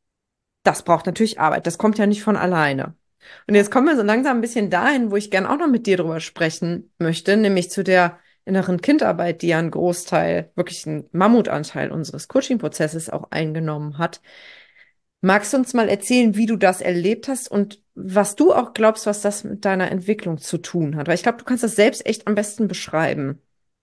das braucht natürlich Arbeit. Das kommt ja nicht von alleine. Und Ja, jetzt kommen wir so langsam ein bisschen dahin, wo ich gern auch noch mit dir drüber sprechen möchte, nämlich zu der inneren Kindarbeit, die ja einen Großteil, wirklich einen Mammutanteil unseres Coaching-Prozesses auch eingenommen hat. Magst du uns mal erzählen, wie du das erlebt hast und was du auch glaubst, was das mit deiner Entwicklung zu tun hat? Weil ich glaube, du kannst das selbst echt am besten beschreiben.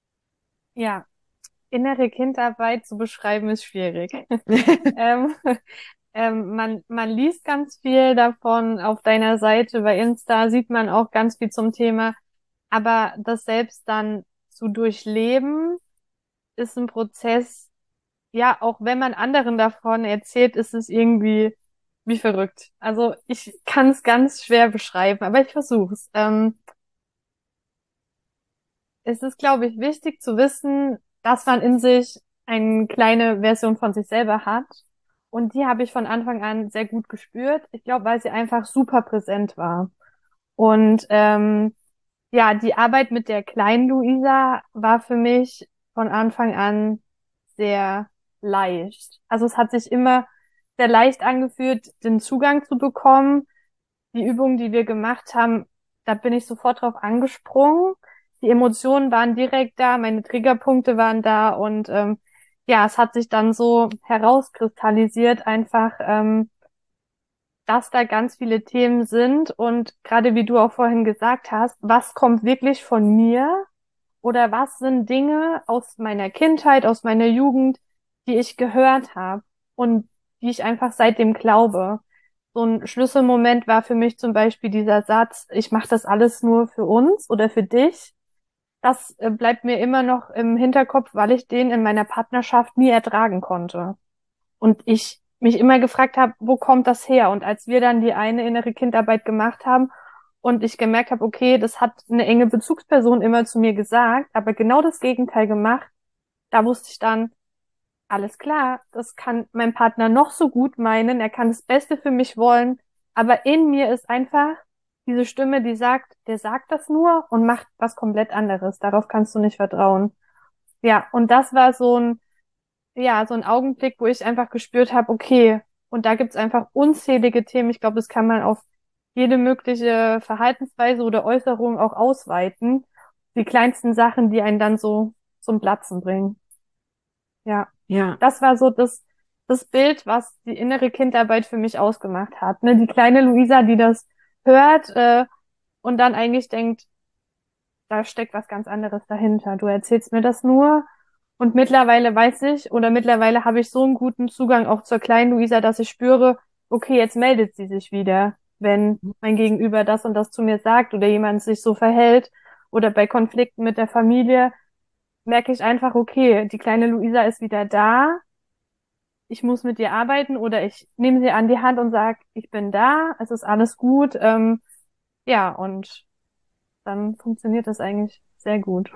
ja. Innere Kindarbeit zu beschreiben ist schwierig. Ähm, ähm, man, man liest ganz viel davon auf deiner Seite. Bei Insta sieht man auch ganz viel zum Thema. Aber das selbst dann zu durchleben, ist ein Prozess. Ja, auch wenn man anderen davon erzählt, ist es irgendwie wie verrückt. Also ich kann es ganz schwer beschreiben, aber ich versuche es. Ähm, es ist, glaube ich, wichtig zu wissen, dass man in sich eine kleine Version von sich selber hat. Und die habe ich von Anfang an sehr gut gespürt. Ich glaube, weil sie einfach super präsent war. Und ähm, ja, die Arbeit mit der kleinen Luisa war für mich von Anfang an sehr leicht. Also es hat sich immer sehr leicht angefühlt, den Zugang zu bekommen. Die Übungen, die wir gemacht haben, da bin ich sofort drauf angesprungen. Die Emotionen waren direkt da, meine Triggerpunkte waren da und ähm, ja, es hat sich dann so herauskristallisiert, einfach, ähm, dass da ganz viele Themen sind und gerade wie du auch vorhin gesagt hast, was kommt wirklich von mir oder was sind Dinge aus meiner Kindheit, aus meiner Jugend, die ich gehört habe und die ich einfach seitdem glaube. So ein Schlüsselmoment war für mich zum Beispiel dieser Satz, ich mache das alles nur für uns oder für dich. Das äh, bleibt mir immer noch im Hinterkopf, weil ich den in meiner Partnerschaft nie ertragen konnte. Und ich mich immer gefragt habe, wo kommt das her? Und als wir dann die eine innere Kindarbeit gemacht haben und ich gemerkt habe, okay, das hat eine enge Bezugsperson immer zu mir gesagt, aber genau das Gegenteil gemacht, da wusste ich dann, alles klar, das kann mein Partner noch so gut meinen, er kann das Beste für mich wollen, aber in mir ist einfach diese Stimme, die sagt, der sagt das nur und macht was komplett anderes. Darauf kannst du nicht vertrauen. Ja, und das war so ein, ja, so ein Augenblick, wo ich einfach gespürt habe, okay, und da gibt's einfach unzählige Themen. Ich glaube, das kann man auf jede mögliche Verhaltensweise oder Äußerung auch ausweiten. Die kleinsten Sachen, die einen dann so zum Platzen bringen. Ja, Ja, das war so das, das Bild, was die innere Kindarbeit für mich ausgemacht hat. Ne? Die kleine Luisa, die das hört äh, und dann eigentlich denkt, da steckt was ganz anderes dahinter. Du erzählst mir das nur. Und mittlerweile weiß ich oder mittlerweile habe ich so einen guten Zugang auch zur kleinen Luisa, dass ich spüre, okay, jetzt meldet sie sich wieder, wenn mein Gegenüber das und das zu mir sagt oder jemand sich so verhält oder bei Konflikten mit der Familie merke ich einfach, okay, die kleine Luisa ist wieder da, ich muss mit ihr arbeiten oder ich nehme sie an die Hand und sage, ich bin da, es ist alles gut. Ähm, ja, und dann funktioniert das eigentlich sehr gut.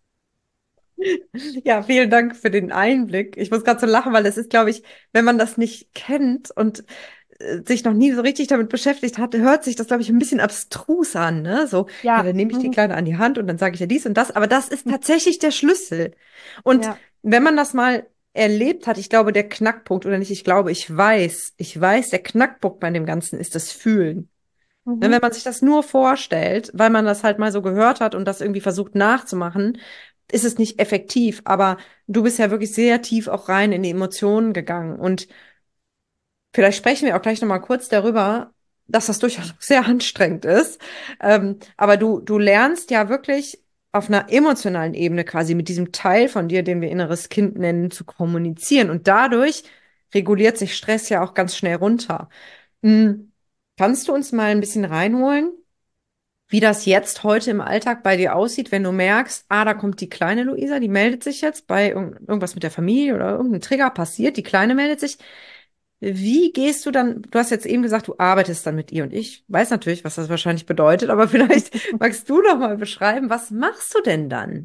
ja, vielen Dank für den Einblick. Ich muss gerade so lachen, weil es ist, glaube ich, wenn man das nicht kennt und äh, sich noch nie so richtig damit beschäftigt hat, hört sich das, glaube ich, ein bisschen abstrus an, ne? So, ja, Ja, dann nehme ich die mhm. Kleine an die Hand und dann sage ich ja dies und das, aber das ist tatsächlich der Schlüssel. Und Ja, wenn man das mal erlebt hat, ich glaube, der Knackpunkt, oder nicht, ich glaube, ich weiß, ich weiß, der Knackpunkt bei dem Ganzen ist das Fühlen. Ne, mhm. wenn man sich das nur vorstellt, weil man das halt mal so gehört hat und das irgendwie versucht nachzumachen, ist es nicht effektiv. Aber du bist ja wirklich sehr tief auch rein in die Emotionen gegangen. Und vielleicht sprechen wir auch gleich nochmal kurz darüber, dass das durchaus sehr anstrengend ist. Ähm, aber du, du lernst ja wirklich auf einer emotionalen Ebene quasi mit diesem Teil von dir, den wir inneres Kind nennen, zu kommunizieren. Und dadurch reguliert sich Stress ja auch ganz schnell runter. Hm. Kannst du uns mal ein bisschen reinholen, wie das jetzt heute im Alltag bei dir aussieht, wenn du merkst, ah, da kommt die kleine Luisa, die meldet sich jetzt bei irg irgendwas mit der Familie oder irgendein Trigger passiert, die Kleine meldet sich. Wie gehst du dann, du hast jetzt eben gesagt, du arbeitest dann mit ihr und ich weiß natürlich, was das wahrscheinlich bedeutet, aber vielleicht magst du noch mal beschreiben, was machst du denn dann?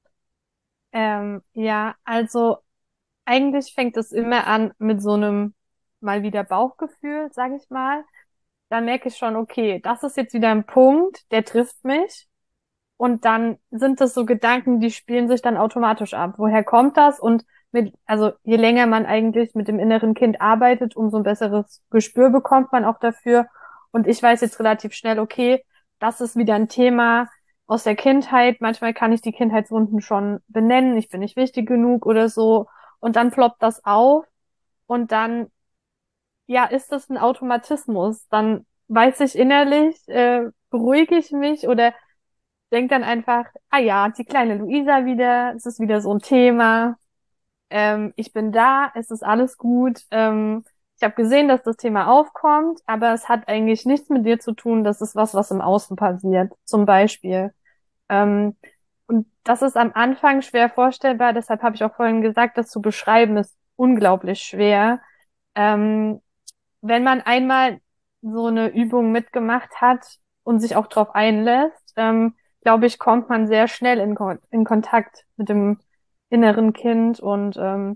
Ähm, ja, also eigentlich fängt es immer an mit so einem mal wieder Bauchgefühl, sage ich mal. Da merke ich schon, okay, das ist jetzt wieder ein Punkt, der trifft mich. Und dann sind das so Gedanken, die spielen sich dann automatisch ab. Woher kommt das? Und mit, also je länger man eigentlich mit dem inneren Kind arbeitet, umso ein besseres Gespür bekommt man auch dafür. Und ich weiß jetzt relativ schnell, okay, das ist wieder ein Thema aus der Kindheit. Manchmal kann ich die Kindheitswunden schon benennen. Ich bin nicht wichtig genug oder so. Und dann ploppt das auf. Und dann, ja, ist das ein Automatismus. Dann weiß ich innerlich, äh, beruhige ich mich oder denk dann einfach, ah ja, die kleine Luisa wieder, es ist wieder so ein Thema, ähm, ich bin da, es ist alles gut. Ähm, ich habe gesehen, dass das Thema aufkommt, aber es hat eigentlich nichts mit dir zu tun, das ist was, was im Außen passiert, zum Beispiel. Ähm, und das ist am Anfang schwer vorstellbar, deshalb habe ich auch vorhin gesagt, das zu beschreiben ist unglaublich schwer. Ähm, wenn man einmal so eine Übung mitgemacht hat und sich auch drauf einlässt, ähm, glaube ich, kommt man sehr schnell in, Kon in Kontakt mit dem inneren Kind und ähm,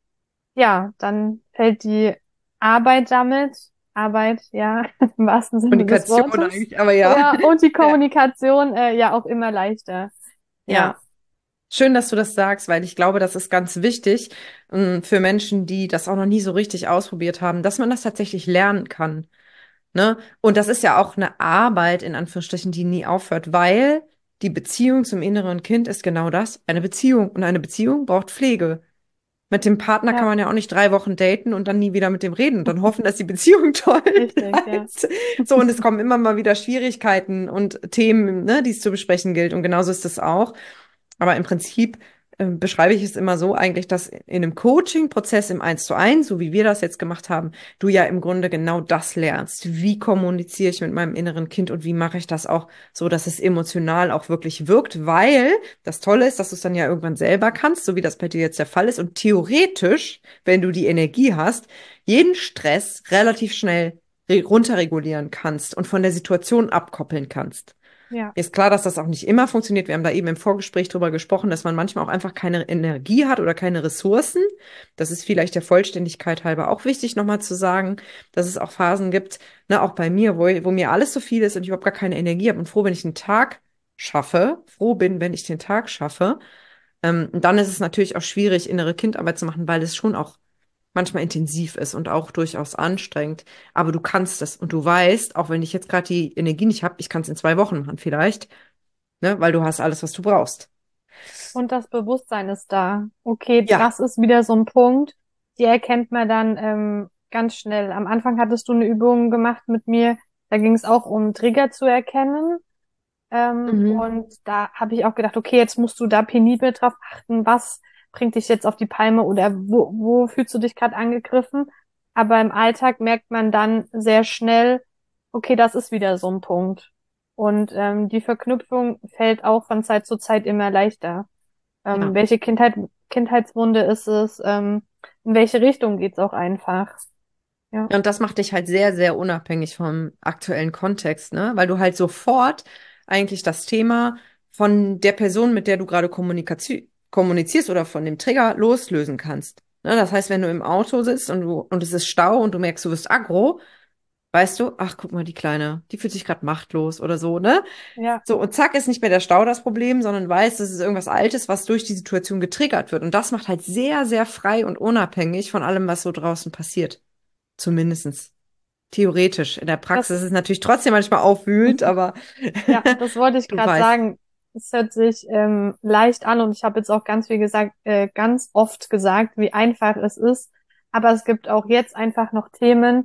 ja, dann fällt die Arbeit damit, Arbeit, ja, im wahrsten Sinne des Kommunikation Wortes, eigentlich, aber ja. ja, und die Ja. Kommunikation äh, ja auch immer leichter. Ja, Ja. Schön, dass du das sagst, weil ich glaube, das ist ganz wichtig, ähm, für Menschen, die das auch noch nie so richtig ausprobiert haben, dass man das tatsächlich lernen kann. Ne? Und das ist ja auch eine Arbeit, in Anführungsstrichen, die nie aufhört, weil die Beziehung zum inneren Kind ist genau das, eine Beziehung. Und eine Beziehung braucht Pflege. Mit dem Partner kann ja, man ja auch nicht drei Wochen daten und dann nie wieder mit dem reden und dann hoffen, dass die Beziehung toll richtig, ja. bleibt. So, und es kommen immer mal wieder Schwierigkeiten und Themen, ne, die es zu besprechen gilt. Und genauso ist es auch. Aber im Prinzip äh, beschreibe ich es immer so eigentlich, dass in einem Coaching-Prozess im Eins zu eins, so wie wir das jetzt gemacht haben, du ja im Grunde genau das lernst. Wie kommuniziere ich mit meinem inneren Kind und wie mache ich das auch so, dass es emotional auch wirklich wirkt, weil das Tolle ist, dass du es dann ja irgendwann selber kannst, so wie das bei dir jetzt der Fall ist und theoretisch, wenn du die Energie hast, jeden Stress relativ schnell re- runterregulieren kannst und von der Situation abkoppeln kannst. Ja. Mir ist klar, dass das auch nicht immer funktioniert. Wir haben da eben im Vorgespräch drüber gesprochen, dass man manchmal auch einfach keine Energie hat oder keine Ressourcen. Das ist vielleicht der Vollständigkeit halber auch wichtig, nochmal zu sagen, dass es auch Phasen gibt, ne, auch bei mir, wo, wo mir alles so viel ist und ich überhaupt gar keine Energie habe und froh, wenn ich einen Tag schaffe, froh bin, wenn ich den Tag schaffe. Ähm, und dann ist es natürlich auch schwierig, innere Kindarbeit zu machen, weil es schon auch manchmal intensiv ist und auch durchaus anstrengend. Aber du kannst es und du weißt, auch wenn ich jetzt gerade die Energie nicht habe, ich kann es in zwei Wochen machen vielleicht, ne, weil du hast alles, was du brauchst. Und das Bewusstsein ist da. Okay, Ja. das ist wieder so ein Punkt, die erkennt man dann ähm, ganz schnell. Am Anfang hattest du eine Übung gemacht mit mir, da ging es auch um Trigger zu erkennen. Ähm, Mhm. und da habe ich auch gedacht, okay, jetzt musst du da penibel drauf achten, was bringt dich jetzt auf die Palme oder wo, wo fühlst du dich gerade angegriffen? Aber im Alltag merkt man dann sehr schnell, okay, das ist wieder so ein Punkt. Und ähm, die Verknüpfung fällt auch von Zeit zu Zeit immer leichter. Ähm, Ja. welche Kindheit, Kindheitswunde ist es? Ähm, in welche Richtung geht's auch einfach? Ja, Ja, und das macht dich halt sehr, sehr unabhängig vom aktuellen Kontext, ne? Weil du halt sofort eigentlich das Thema von der Person, mit der du gerade kommunikazi- kommunizierst oder von dem Trigger loslösen kannst. Ne? Das heißt, wenn du im Auto sitzt und du, und es ist Stau und du merkst, du wirst aggro, weißt du, ach, guck mal, die Kleine, die fühlt sich gerade machtlos oder so, ne? ja, So, und zack, ist nicht mehr der Stau das Problem, sondern weiß, das ist irgendwas Altes, was durch die Situation getriggert wird. Und das macht halt sehr, sehr frei und unabhängig von allem, was so draußen passiert. Zumindestens theoretisch. In der Praxis das ist es natürlich trotzdem manchmal aufwühlend, aber Ja, das wollte ich du gerade weißt. sagen. Es hört sich ähm, leicht an und ich habe jetzt auch ganz viel gesagt, äh, ganz oft gesagt, wie einfach es ist. Aber es gibt auch jetzt einfach noch Themen,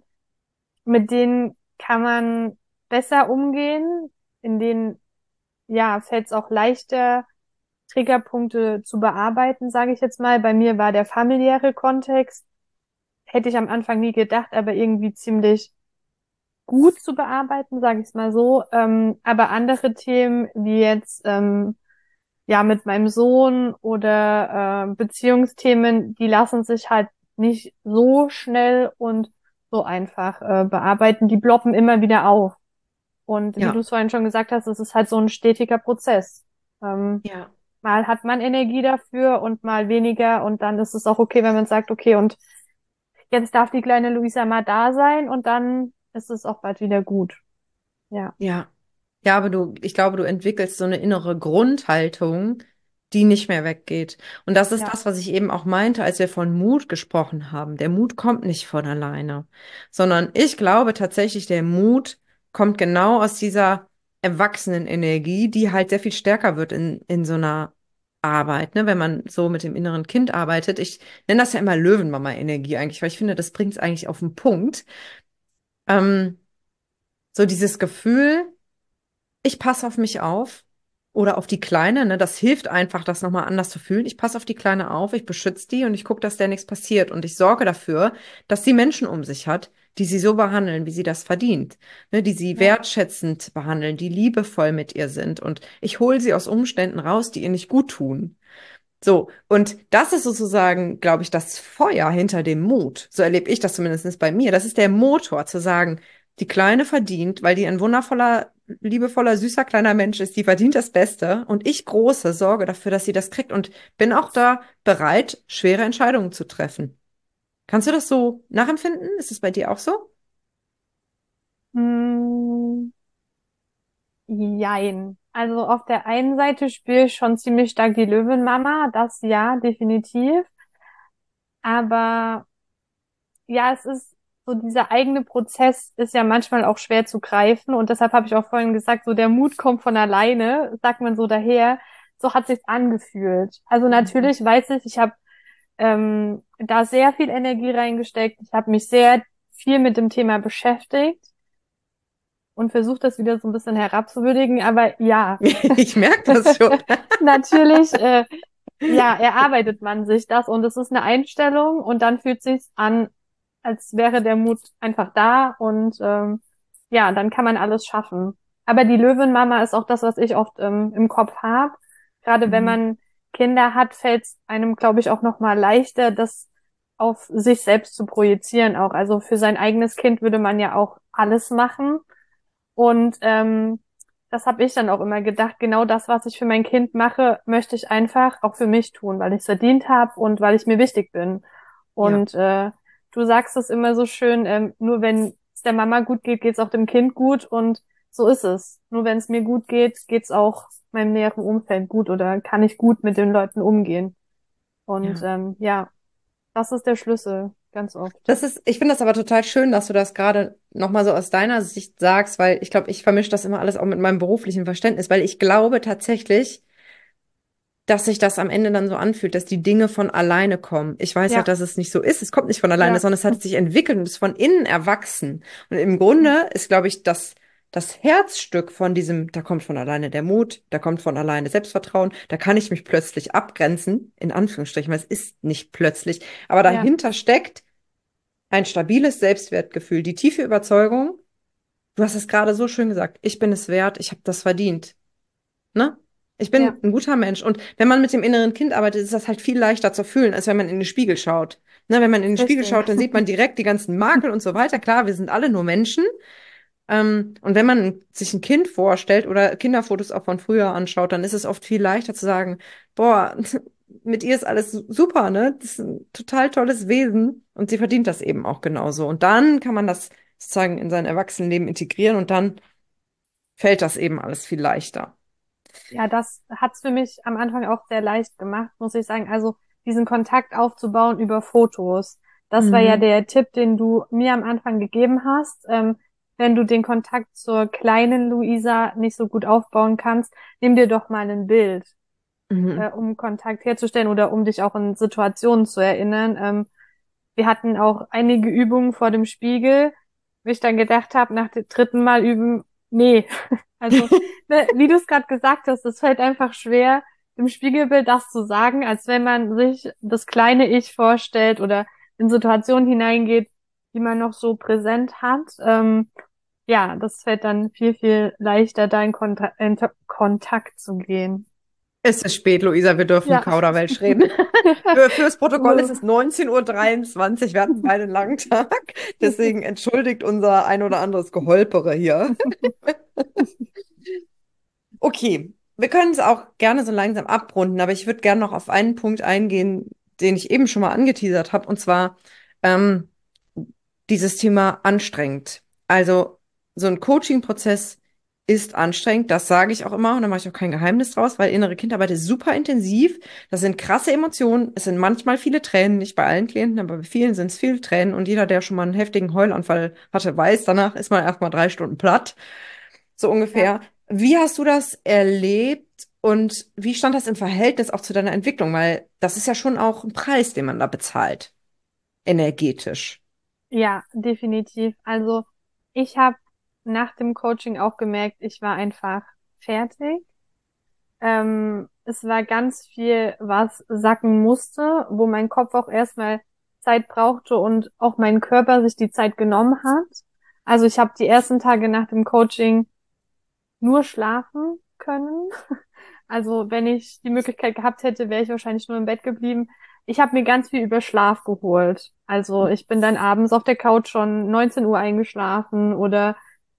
mit denen kann man besser umgehen, in denen ja fällt es auch leichter, Triggerpunkte zu bearbeiten, sage ich jetzt mal. Bei mir war der familiäre Kontext, hätte ich am Anfang nie gedacht, aber irgendwie ziemlich gut zu bearbeiten, sage ich es mal so. Ähm, aber andere Themen, wie jetzt ähm, ja mit meinem Sohn oder äh, Beziehungsthemen, die lassen sich halt nicht so schnell und so einfach äh, bearbeiten. Die ploppen immer wieder auf. Und wie du Ja, es vorhin schon gesagt hast, es ist halt so ein stetiger Prozess. Ähm, ja, mal hat man Energie dafür und mal weniger und dann ist es auch okay, wenn man sagt, okay, und jetzt darf die kleine Luisa mal da sein und dann ist es auch bald wieder gut. Ja, ja. Ja, aber du, ich glaube, du entwickelst so eine innere Grundhaltung, die nicht mehr weggeht. Und das ist ja, das, was ich eben auch meinte, als wir von Mut gesprochen haben. Der Mut kommt nicht von alleine, sondern ich glaube tatsächlich, der Mut kommt genau aus dieser erwachsenen Energie, die halt sehr viel stärker wird in, in so einer Arbeit, ne? Wenn man so mit dem inneren Kind arbeitet. Ich nenne das ja immer Löwenmama-Energie eigentlich, weil ich finde, das bringt es eigentlich auf den Punkt. Ähm, so dieses Gefühl, ich passe auf mich auf oder auf die Kleine, ne? Das hilft einfach, das nochmal anders zu fühlen. Ich passe auf die Kleine auf, ich beschütze die und ich gucke, dass der nichts passiert. Und ich sorge dafür, dass sie Menschen um sich hat, die sie so behandeln, wie sie das verdient, ne? Die sie ja. wertschätzend behandeln, die liebevoll mit ihr sind. Und ich hole sie aus Umständen raus, die ihr nicht gut tun. So, und das ist sozusagen, glaube ich, das Feuer hinter dem Mut. So erlebe ich das zumindest bei mir. Das ist der Motor, zu sagen, die Kleine verdient, weil die ein wundervoller liebevoller, süßer, kleiner Mensch ist, die verdient das Beste und ich Große sorge dafür, dass sie das kriegt und bin auch da bereit, schwere Entscheidungen zu treffen. Kannst du das so nachempfinden? Ist es bei dir auch so? Mm, jein. Also auf der einen Seite spüre ich schon ziemlich stark die Löwenmama, das ja, definitiv. Aber ja, es ist so, dieser eigene Prozess ist ja manchmal auch schwer zu greifen und deshalb habe ich auch vorhin gesagt, so der Mut kommt von alleine, sagt man so daher. So hat sich's angefühlt. Also Mhm. natürlich weiß ich, ich habe ähm, da sehr viel Energie reingesteckt. Ich habe mich sehr viel mit dem Thema beschäftigt und versucht, das wieder so ein bisschen herabzuwürdigen. Aber ja, Ich merke das schon. natürlich, äh, ja, erarbeitet man sich das und es ist eine Einstellung und dann fühlt sich's an, als wäre der Mut einfach da und ähm, ja, dann kann man alles schaffen. Aber die Löwenmama ist auch das, was ich oft ähm, im Kopf habe. Gerade wenn Mhm. man Kinder hat, fällt es einem, glaube ich, auch noch mal leichter, das auf sich selbst zu projizieren auch. Also für sein eigenes Kind würde man ja auch alles machen. Und ähm, das habe ich dann auch immer gedacht, genau das, was ich für mein Kind mache, möchte ich einfach auch für mich tun, weil ich es verdient habe und weil ich mir wichtig bin. Ja, Und äh, du sagst es immer so schön, ähm, nur wenn es der Mama gut geht, geht es auch dem Kind gut und so ist es. Nur wenn es mir gut geht, geht es auch meinem näheren Umfeld gut oder kann ich gut mit den Leuten umgehen. Und ja. ähm, ja, das ist der Schlüssel, ganz oft. Das ist, ich finde das aber total schön, dass du das gerade nochmal so aus deiner Sicht sagst, weil ich glaube, ich vermische das immer alles auch mit meinem beruflichen Verständnis, weil ich glaube tatsächlich, dass sich das am Ende dann so anfühlt, dass die Dinge von alleine kommen. Ich weiß halt, Ja, dass es nicht so ist. Es kommt nicht von alleine, ja, sondern es hat sich entwickelt und ist von innen erwachsen. Und im Grunde ist, glaube ich, das, das Herzstück von diesem, da kommt von alleine der Mut, da kommt von alleine Selbstvertrauen, da kann ich mich plötzlich abgrenzen, in Anführungsstrichen, weil es ist nicht plötzlich. Aber ja, dahinter steckt ein stabiles Selbstwertgefühl, die tiefe Überzeugung, du hast es gerade so schön gesagt, ich bin es wert, ich habe das verdient. Ne? Ich ja, bin ein guter Mensch. Und wenn man mit dem inneren Kind arbeitet, ist das halt viel leichter zu fühlen, als wenn man in den Spiegel schaut. Ne, wenn man in den Spiegel richtig. schaut, dann sieht man direkt die ganzen Makel und so weiter. Klar, wir sind alle nur Menschen. Ähm, und wenn man sich ein Kind vorstellt oder Kinderfotos auch von früher anschaut, dann ist es oft viel leichter zu sagen, boah, mit ihr ist alles super, ne? Das ist ein total tolles Wesen und sie verdient das eben auch genauso. Und dann kann man das sozusagen in sein Erwachsenenleben integrieren und dann fällt das eben alles viel leichter. Ja, das hat's für mich am Anfang auch sehr leicht gemacht, muss ich sagen. Also diesen Kontakt aufzubauen über Fotos. Das war ja Mhm. der Tipp, den du mir am Anfang gegeben hast. Ähm, wenn du den Kontakt zur kleinen Luisa nicht so gut aufbauen kannst, nimm dir doch mal ein Bild, Mhm. äh, um Kontakt herzustellen oder um dich auch in Situationen zu erinnern. Ähm, wir hatten auch einige Übungen vor dem Spiegel, wo ich dann gedacht habe, nach dem dritten Mal üben, nee. Also, ne, wie du es gerade gesagt hast, es fällt einfach schwer, im Spiegelbild das zu sagen, als wenn man sich das kleine Ich vorstellt oder in Situationen hineingeht, die man noch so präsent hat. Ähm, ja, das fällt dann viel, viel leichter, da in, Konta in Kontakt zu gehen. Es ist spät, Luisa, wir dürfen Ja. Kauderwelsch reden. Für, fürs Protokoll ist So. es neunzehn Uhr dreiundzwanzig. Wir hatten beide einen langen Tag. Deswegen entschuldigt unser ein oder anderes Geholpere hier. Okay, wir können es auch gerne so langsam abrunden, aber ich würde gerne noch auf einen Punkt eingehen, den ich eben schon mal angeteasert habe, und zwar ähm, dieses Thema anstrengend. Also so ein Coaching-Prozess ist anstrengend, das sage ich auch immer und da mache ich auch kein Geheimnis draus, weil innere Kindarbeit ist super intensiv. Das sind krasse Emotionen, es sind manchmal viele Tränen, nicht bei allen Klienten, aber bei vielen sind es viele Tränen und jeder, der schon mal einen heftigen Heulanfall hatte, weiß, danach ist man erstmal drei Stunden platt, so Ja. ungefähr. Wie hast du das erlebt und wie stand das im Verhältnis auch zu deiner Entwicklung? Weil das ist ja schon auch ein Preis, den man da bezahlt, energetisch. Ja, definitiv. Also ich habe nach dem Coaching auch gemerkt, ich war einfach fertig. Ähm, es war ganz viel, was sacken musste, wo mein Kopf auch erstmal Zeit brauchte und auch mein Körper sich die Zeit genommen hat. Also ich habe die ersten Tage nach dem Coaching nur schlafen können. Also wenn ich die Möglichkeit gehabt hätte, wäre ich wahrscheinlich nur im Bett geblieben. Ich habe mir ganz viel über Schlaf geholt. Also ich bin dann abends auf der Couch schon neunzehn Uhr eingeschlafen oder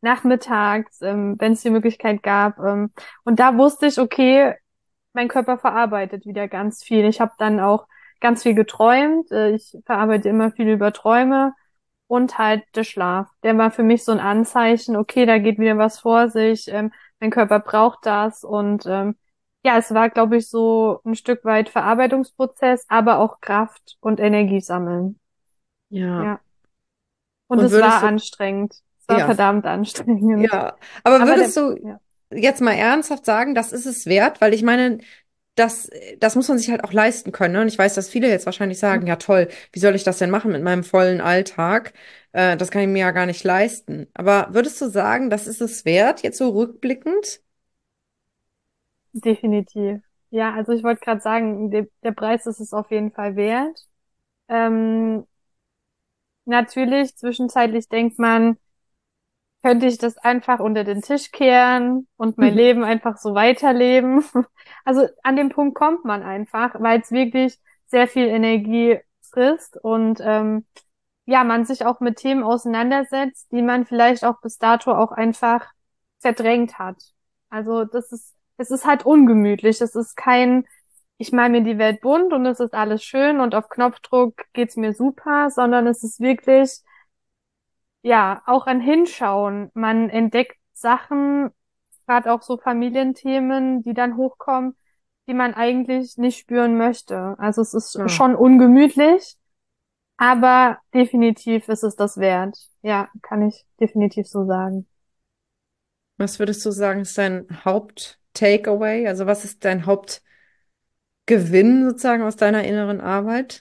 nachmittags, ähm, wenn es die Möglichkeit gab. Ähm, und da wusste ich, okay, mein Körper verarbeitet wieder ganz viel. Ich habe dann auch ganz viel geträumt. Äh, ich verarbeite immer viel über Träume und halt der Schlaf. Der war für mich so ein Anzeichen, okay, da geht wieder was vor sich. Ähm, mein Körper braucht das und ähm, ja, es war, glaube ich, so ein Stück weit Verarbeitungsprozess, aber auch Kraft und Energie sammeln. Ja. Ja. Und Und es war würdest du, anstrengend. Es war ja, verdammt anstrengend. ja. Aber Aber der, würdest du ja. jetzt mal ernsthaft sagen, das ist es wert? Weil ich meine, das, das muss man sich halt auch leisten können. Ne? Und ich weiß, dass viele jetzt wahrscheinlich sagen, ja toll, wie soll ich das denn machen mit meinem vollen Alltag? Äh, das kann ich mir ja gar nicht leisten. Aber würdest du sagen, das ist es wert, jetzt so rückblickend? Definitiv. Ja, also ich wollte gerade sagen, der, der Preis ist es auf jeden Fall wert. Ähm, natürlich, zwischenzeitlich denkt man, könnte ich das einfach unter den Tisch kehren und mein Leben einfach so weiterleben. Also an dem Punkt kommt man einfach, weil es wirklich sehr viel Energie frisst und ähm, ja, man sich auch mit Themen auseinandersetzt, die man vielleicht auch bis dato auch einfach verdrängt hat. Also das ist, es ist halt ungemütlich. Es ist kein, ich mal mir die Welt bunt und es ist alles schön und auf Knopfdruck geht's mir super, sondern es ist wirklich, ja, auch ein Hinschauen. Man entdeckt Sachen, gerade auch so Familienthemen, die dann hochkommen, die man eigentlich nicht spüren möchte. Also es ist Ja. schon ungemütlich, aber definitiv ist es das wert. Ja, kann ich definitiv so sagen. Was würdest du sagen, ist dein Haupt-Takeaway? Also was ist dein Hauptgewinn sozusagen aus deiner inneren Arbeit?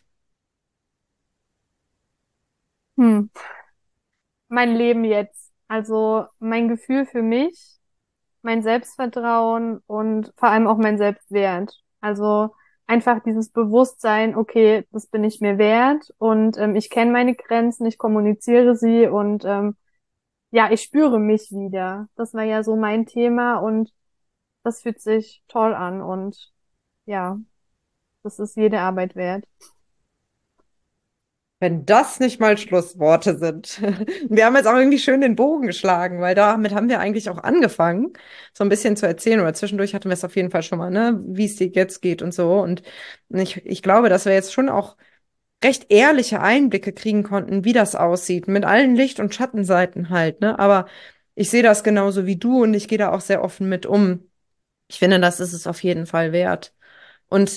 Hm. Mein Leben jetzt. Also mein Gefühl für mich, mein Selbstvertrauen und vor allem auch mein Selbstwert. Also einfach dieses Bewusstsein, okay, das bin ich mir wert und ähm, ich kenne meine Grenzen, ich kommuniziere sie und ähm, ja, ich spüre mich wieder. Das war ja so mein Thema und das fühlt sich toll an und ja, das ist jede Arbeit wert. Wenn das nicht mal Schlussworte sind. Wir haben jetzt auch irgendwie schön den Bogen geschlagen, weil damit haben wir eigentlich auch angefangen, so ein bisschen zu erzählen. Oder zwischendurch hatten wir es auf jeden Fall schon mal, ne, wie es dir jetzt geht und so. Und ich, ich glaube, dass wir jetzt schon auch recht ehrliche Einblicke kriegen konnten, wie das aussieht, mit allen Licht- und Schattenseiten halt, ne? Aber ich sehe das genauso wie du und ich gehe da auch sehr offen mit um. Ich finde, das ist es auf jeden Fall wert. Und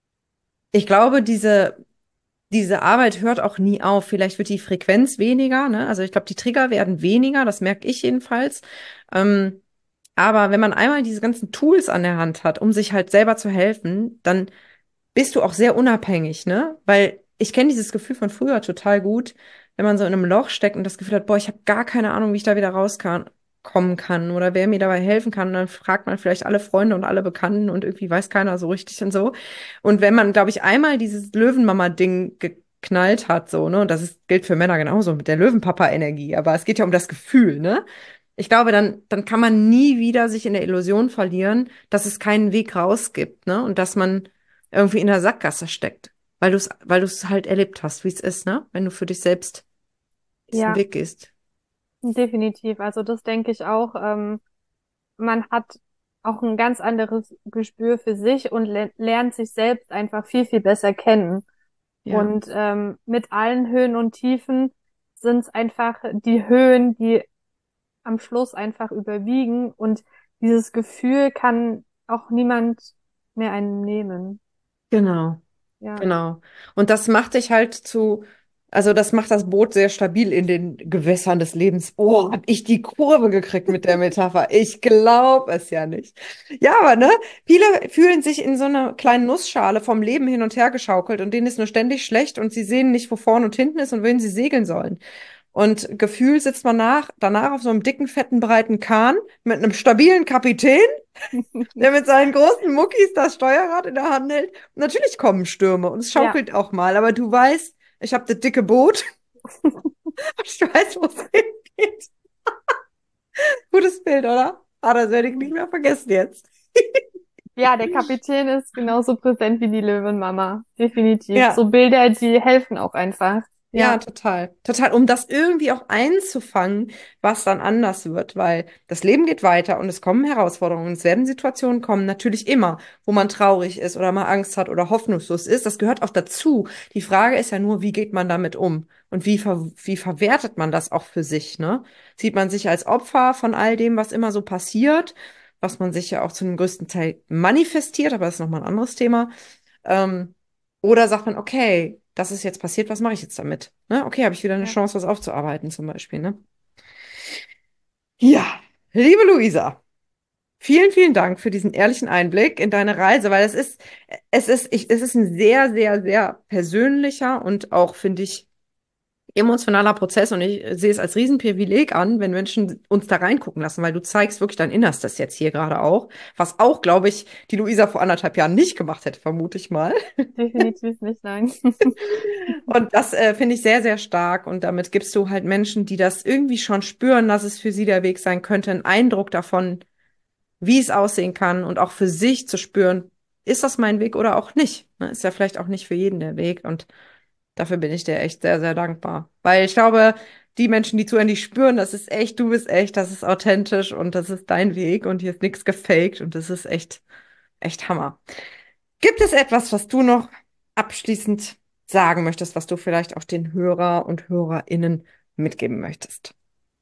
ich glaube, diese diese Arbeit hört auch nie auf. Vielleicht wird die Frequenz weniger, ne? Also ich glaube, die Trigger werden weniger, das merke ich jedenfalls. Ähm, aber wenn man einmal diese ganzen Tools an der Hand hat, um sich halt selber zu helfen, dann bist du auch sehr unabhängig, ne? Weil ich kenne dieses Gefühl von früher total gut, wenn man so in einem Loch steckt und das Gefühl hat, boah, ich habe gar keine Ahnung, wie ich da wieder rauskommen kann oder wer mir dabei helfen kann. Und dann fragt man vielleicht alle Freunde und alle Bekannten und irgendwie weiß keiner so richtig und so. Und wenn man, glaube ich, einmal dieses Löwenmama-Ding geknallt hat, so, ne, und das ist, gilt für Männer genauso mit der Löwenpapa-Energie, aber es geht ja um das Gefühl, ne? Ich glaube, dann, dann kann man nie wieder sich in der Illusion verlieren, dass es keinen Weg raus gibt, ne? Und dass man irgendwie in der Sackgasse steckt, weil du es, weil du es halt erlebt hast, wie es ist, ne? Wenn du für dich selbst diesen Ja, Weg gehst. definitiv. Also das denke ich auch. Ähm, man hat auch ein ganz anderes Gespür für sich und le lernt sich selbst einfach viel, viel besser kennen. Ja, Und ähm, mit allen Höhen und Tiefen sind es einfach die Höhen, die am Schluss einfach überwiegen. Und dieses Gefühl kann auch niemand mehr einem nehmen. genau. Ja, Genau. Und das macht dich halt zu, also das macht das Boot sehr stabil in den Gewässern des Lebens. Oh, hab ich die Kurve gekriegt mit der Metapher. Ich glaube es ja nicht. Ja, aber ne, viele fühlen sich in so einer kleinen Nussschale vom Leben hin und her geschaukelt und denen ist nur ständig schlecht und sie sehen nicht, wo vorne und hinten ist und wohin sie segeln sollen. Und gefühlt sitzt man nach, danach auf so einem dicken, fetten, breiten Kahn mit einem stabilen Kapitän, der mit seinen großen Muckis das Steuerrad in der Hand hält. Und natürlich kommen Stürme und es ja, schaukelt auch mal, aber du weißt, ich habe das dicke Boot und ich weiß, wo es hingeht. Gutes Bild, oder? Ah, das werde ich nicht mehr vergessen jetzt. ja, der Kapitän ist genauso präsent wie die Löwenmama. Definitiv. Ja, So Bilder, die helfen auch einfach. Ja, Ja, total. Total, um das irgendwie auch einzufangen, was dann anders wird, weil das Leben geht weiter und es kommen Herausforderungen. Es werden Situationen kommen, natürlich immer, wo man traurig ist oder mal Angst hat oder hoffnungslos ist. Das gehört auch dazu. Die Frage ist ja nur, wie geht man damit um? Und wie ver wie verwertet man das auch für sich, ne? Sieht man sich als Opfer von all dem, was immer so passiert, was man sich ja auch zu einem größten Teil manifestiert, aber das ist nochmal ein anderes Thema. Ähm, oder sagt man, okay, das ist jetzt passiert, was mache ich jetzt damit? Ne? Okay, habe ich wieder eine ja, Chance, was aufzuarbeiten, zum Beispiel, ne? Ja, liebe Luisa, vielen, vielen Dank für diesen ehrlichen Einblick in deine Reise, weil es ist, es ist, ich, es ist ein sehr, sehr, sehr persönlicher und auch, finde ich, emotionaler Prozess und ich sehe es als Riesenprivileg an, wenn Menschen uns da reingucken lassen, weil du zeigst wirklich dein Innerstes jetzt hier gerade auch, was auch, glaube ich, die Luisa vor anderthalb Jahren nicht gemacht hätte, vermute ich mal. definitiv nicht, nein. Und das äh, finde ich sehr, sehr stark. Und damit gibst du halt Menschen, die das irgendwie schon spüren, dass es für sie der Weg sein könnte, einen Eindruck davon, wie es aussehen kann und auch für sich zu spüren, ist das mein Weg oder auch nicht? Ne? Ist ja vielleicht auch nicht für jeden der Weg. Und dafür bin ich dir echt sehr, sehr dankbar. Weil ich glaube, die Menschen, die zuhören, die spüren, das ist echt, du bist echt, das ist authentisch und das ist dein Weg und hier ist nichts gefaked und das ist echt, echt Hammer. Gibt es etwas, was du noch abschließend sagen möchtest, was du vielleicht auch den Hörer und Hörerinnen mitgeben möchtest?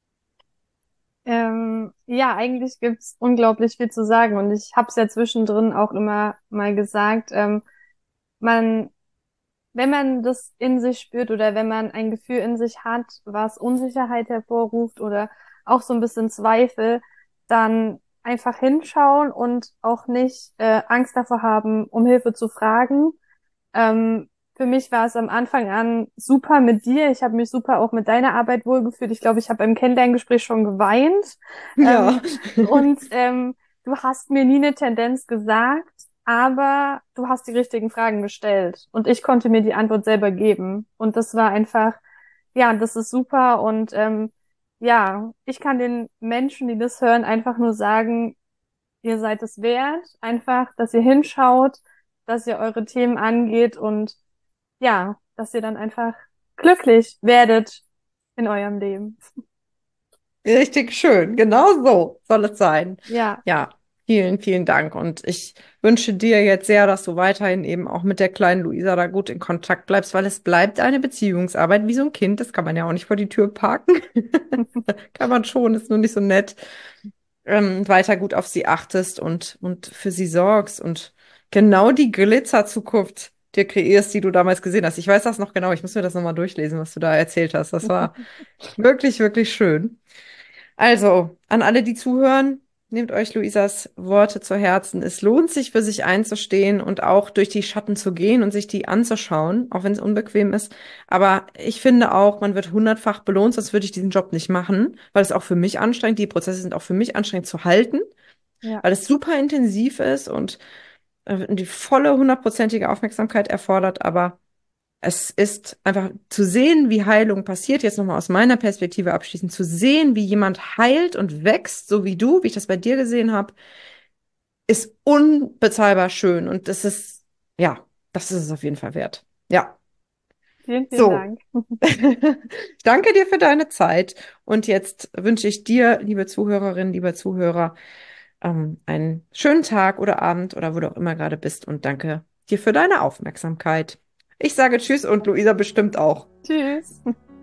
Ähm, ja, eigentlich gibt's unglaublich viel zu sagen und ich habe es ja zwischendrin auch immer mal gesagt, ähm, man, wenn man das in sich spürt oder wenn man ein Gefühl in sich hat, was Unsicherheit hervorruft oder auch so ein bisschen Zweifel, dann einfach hinschauen und auch nicht äh, Angst davor haben, um Hilfe zu fragen. Ähm, für mich war es am Anfang an super mit dir. Ich habe mich super auch mit deiner Arbeit wohlgefühlt. Ich glaube, ich habe beim Kennenlerngespräch schon geweint. Ja. Ähm, und ähm, du hast mir nie eine Tendenz gesagt, aber du hast die richtigen Fragen gestellt. Und ich konnte mir die Antwort selber geben. Und das war einfach, ja, das ist super. Und ähm, ja, ich kann den Menschen, die das hören, einfach nur sagen, ihr seid es wert, einfach, dass ihr hinschaut, dass ihr eure Themen angeht und ja, dass ihr dann einfach glücklich werdet in eurem Leben. Richtig schön. Genau so soll es sein. Ja, Ja, vielen, vielen Dank. Und ich wünsche dir jetzt sehr, dass du weiterhin eben auch mit der kleinen Luisa da gut in Kontakt bleibst, weil es bleibt eine Beziehungsarbeit wie so ein Kind. Das kann man ja auch nicht vor die Tür parken. Kann man schon, ist nur nicht so nett. Ähm, weiter gut auf sie achtest und, und für sie sorgst und genau die Glitzer-Zukunft dir kreierst, die du damals gesehen hast. Ich weiß das noch genau. Ich muss mir das nochmal durchlesen, was du da erzählt hast. Das war wirklich, wirklich schön. Also, an alle, die zuhören, nehmt euch Luisas Worte zu Herzen. Es lohnt sich, für sich einzustehen und auch durch die Schatten zu gehen und sich die anzuschauen, auch wenn es unbequem ist. Aber ich finde auch, man wird hundertfach belohnt, sonst würde ich diesen Job nicht machen, weil es auch für mich anstrengend, die Prozesse sind auch für mich anstrengend zu halten, ja, weil es super intensiv ist und äh, die volle hundertprozentige Aufmerksamkeit erfordert. Aber es ist einfach zu sehen, wie Heilung passiert, jetzt nochmal aus meiner Perspektive abschließend, zu sehen, wie jemand heilt und wächst, so wie du, wie ich das bei dir gesehen habe, ist unbezahlbar schön. Und das ist, ja, das ist es auf jeden Fall wert. Ja, vielen, vielen so. Dank. Ich danke dir für deine Zeit. Und jetzt wünsche ich dir, liebe Zuhörerinnen, lieber Zuhörer, ähm, einen schönen Tag oder Abend oder wo du auch immer gerade bist. Und danke dir für deine Aufmerksamkeit. Ich sage Tschüss und Luisa bestimmt auch. Tschüss.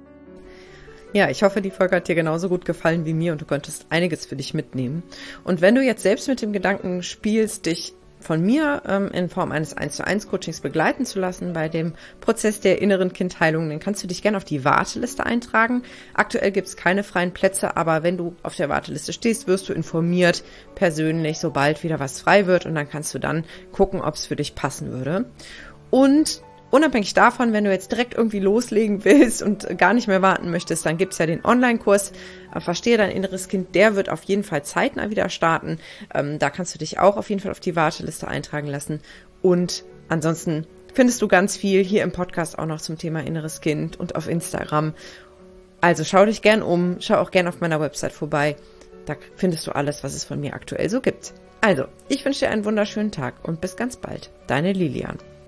Ja, ich hoffe, die Folge hat dir genauso gut gefallen wie mir und du konntest einiges für dich mitnehmen. Und wenn du jetzt selbst mit dem Gedanken spielst, dich von mir ähm, in Form eines eins zu eins Coachings begleiten zu lassen bei dem Prozess der inneren Kindheilung, dann kannst du dich gerne auf die Warteliste eintragen. Aktuell gibt es keine freien Plätze, aber wenn du auf der Warteliste stehst, wirst du informiert persönlich, sobald wieder was frei wird und dann kannst du dann gucken, ob es für dich passen würde. Und unabhängig davon, wenn du jetzt direkt irgendwie loslegen willst und gar nicht mehr warten möchtest, dann gibt's ja den Online-Kurs äh, Verstehe dein inneres Kind. Der wird auf jeden Fall zeitnah wieder starten. Ähm, da kannst du dich auch auf jeden Fall auf die Warteliste eintragen lassen. Und ansonsten findest du ganz viel hier im Podcast auch noch zum Thema inneres Kind und auf Instagram. Also schau dich gern um, schau auch gern auf meiner Website vorbei. Da findest du alles, was es von mir aktuell so gibt. Also, ich wünsche dir einen wunderschönen Tag und bis ganz bald. Deine Lilian.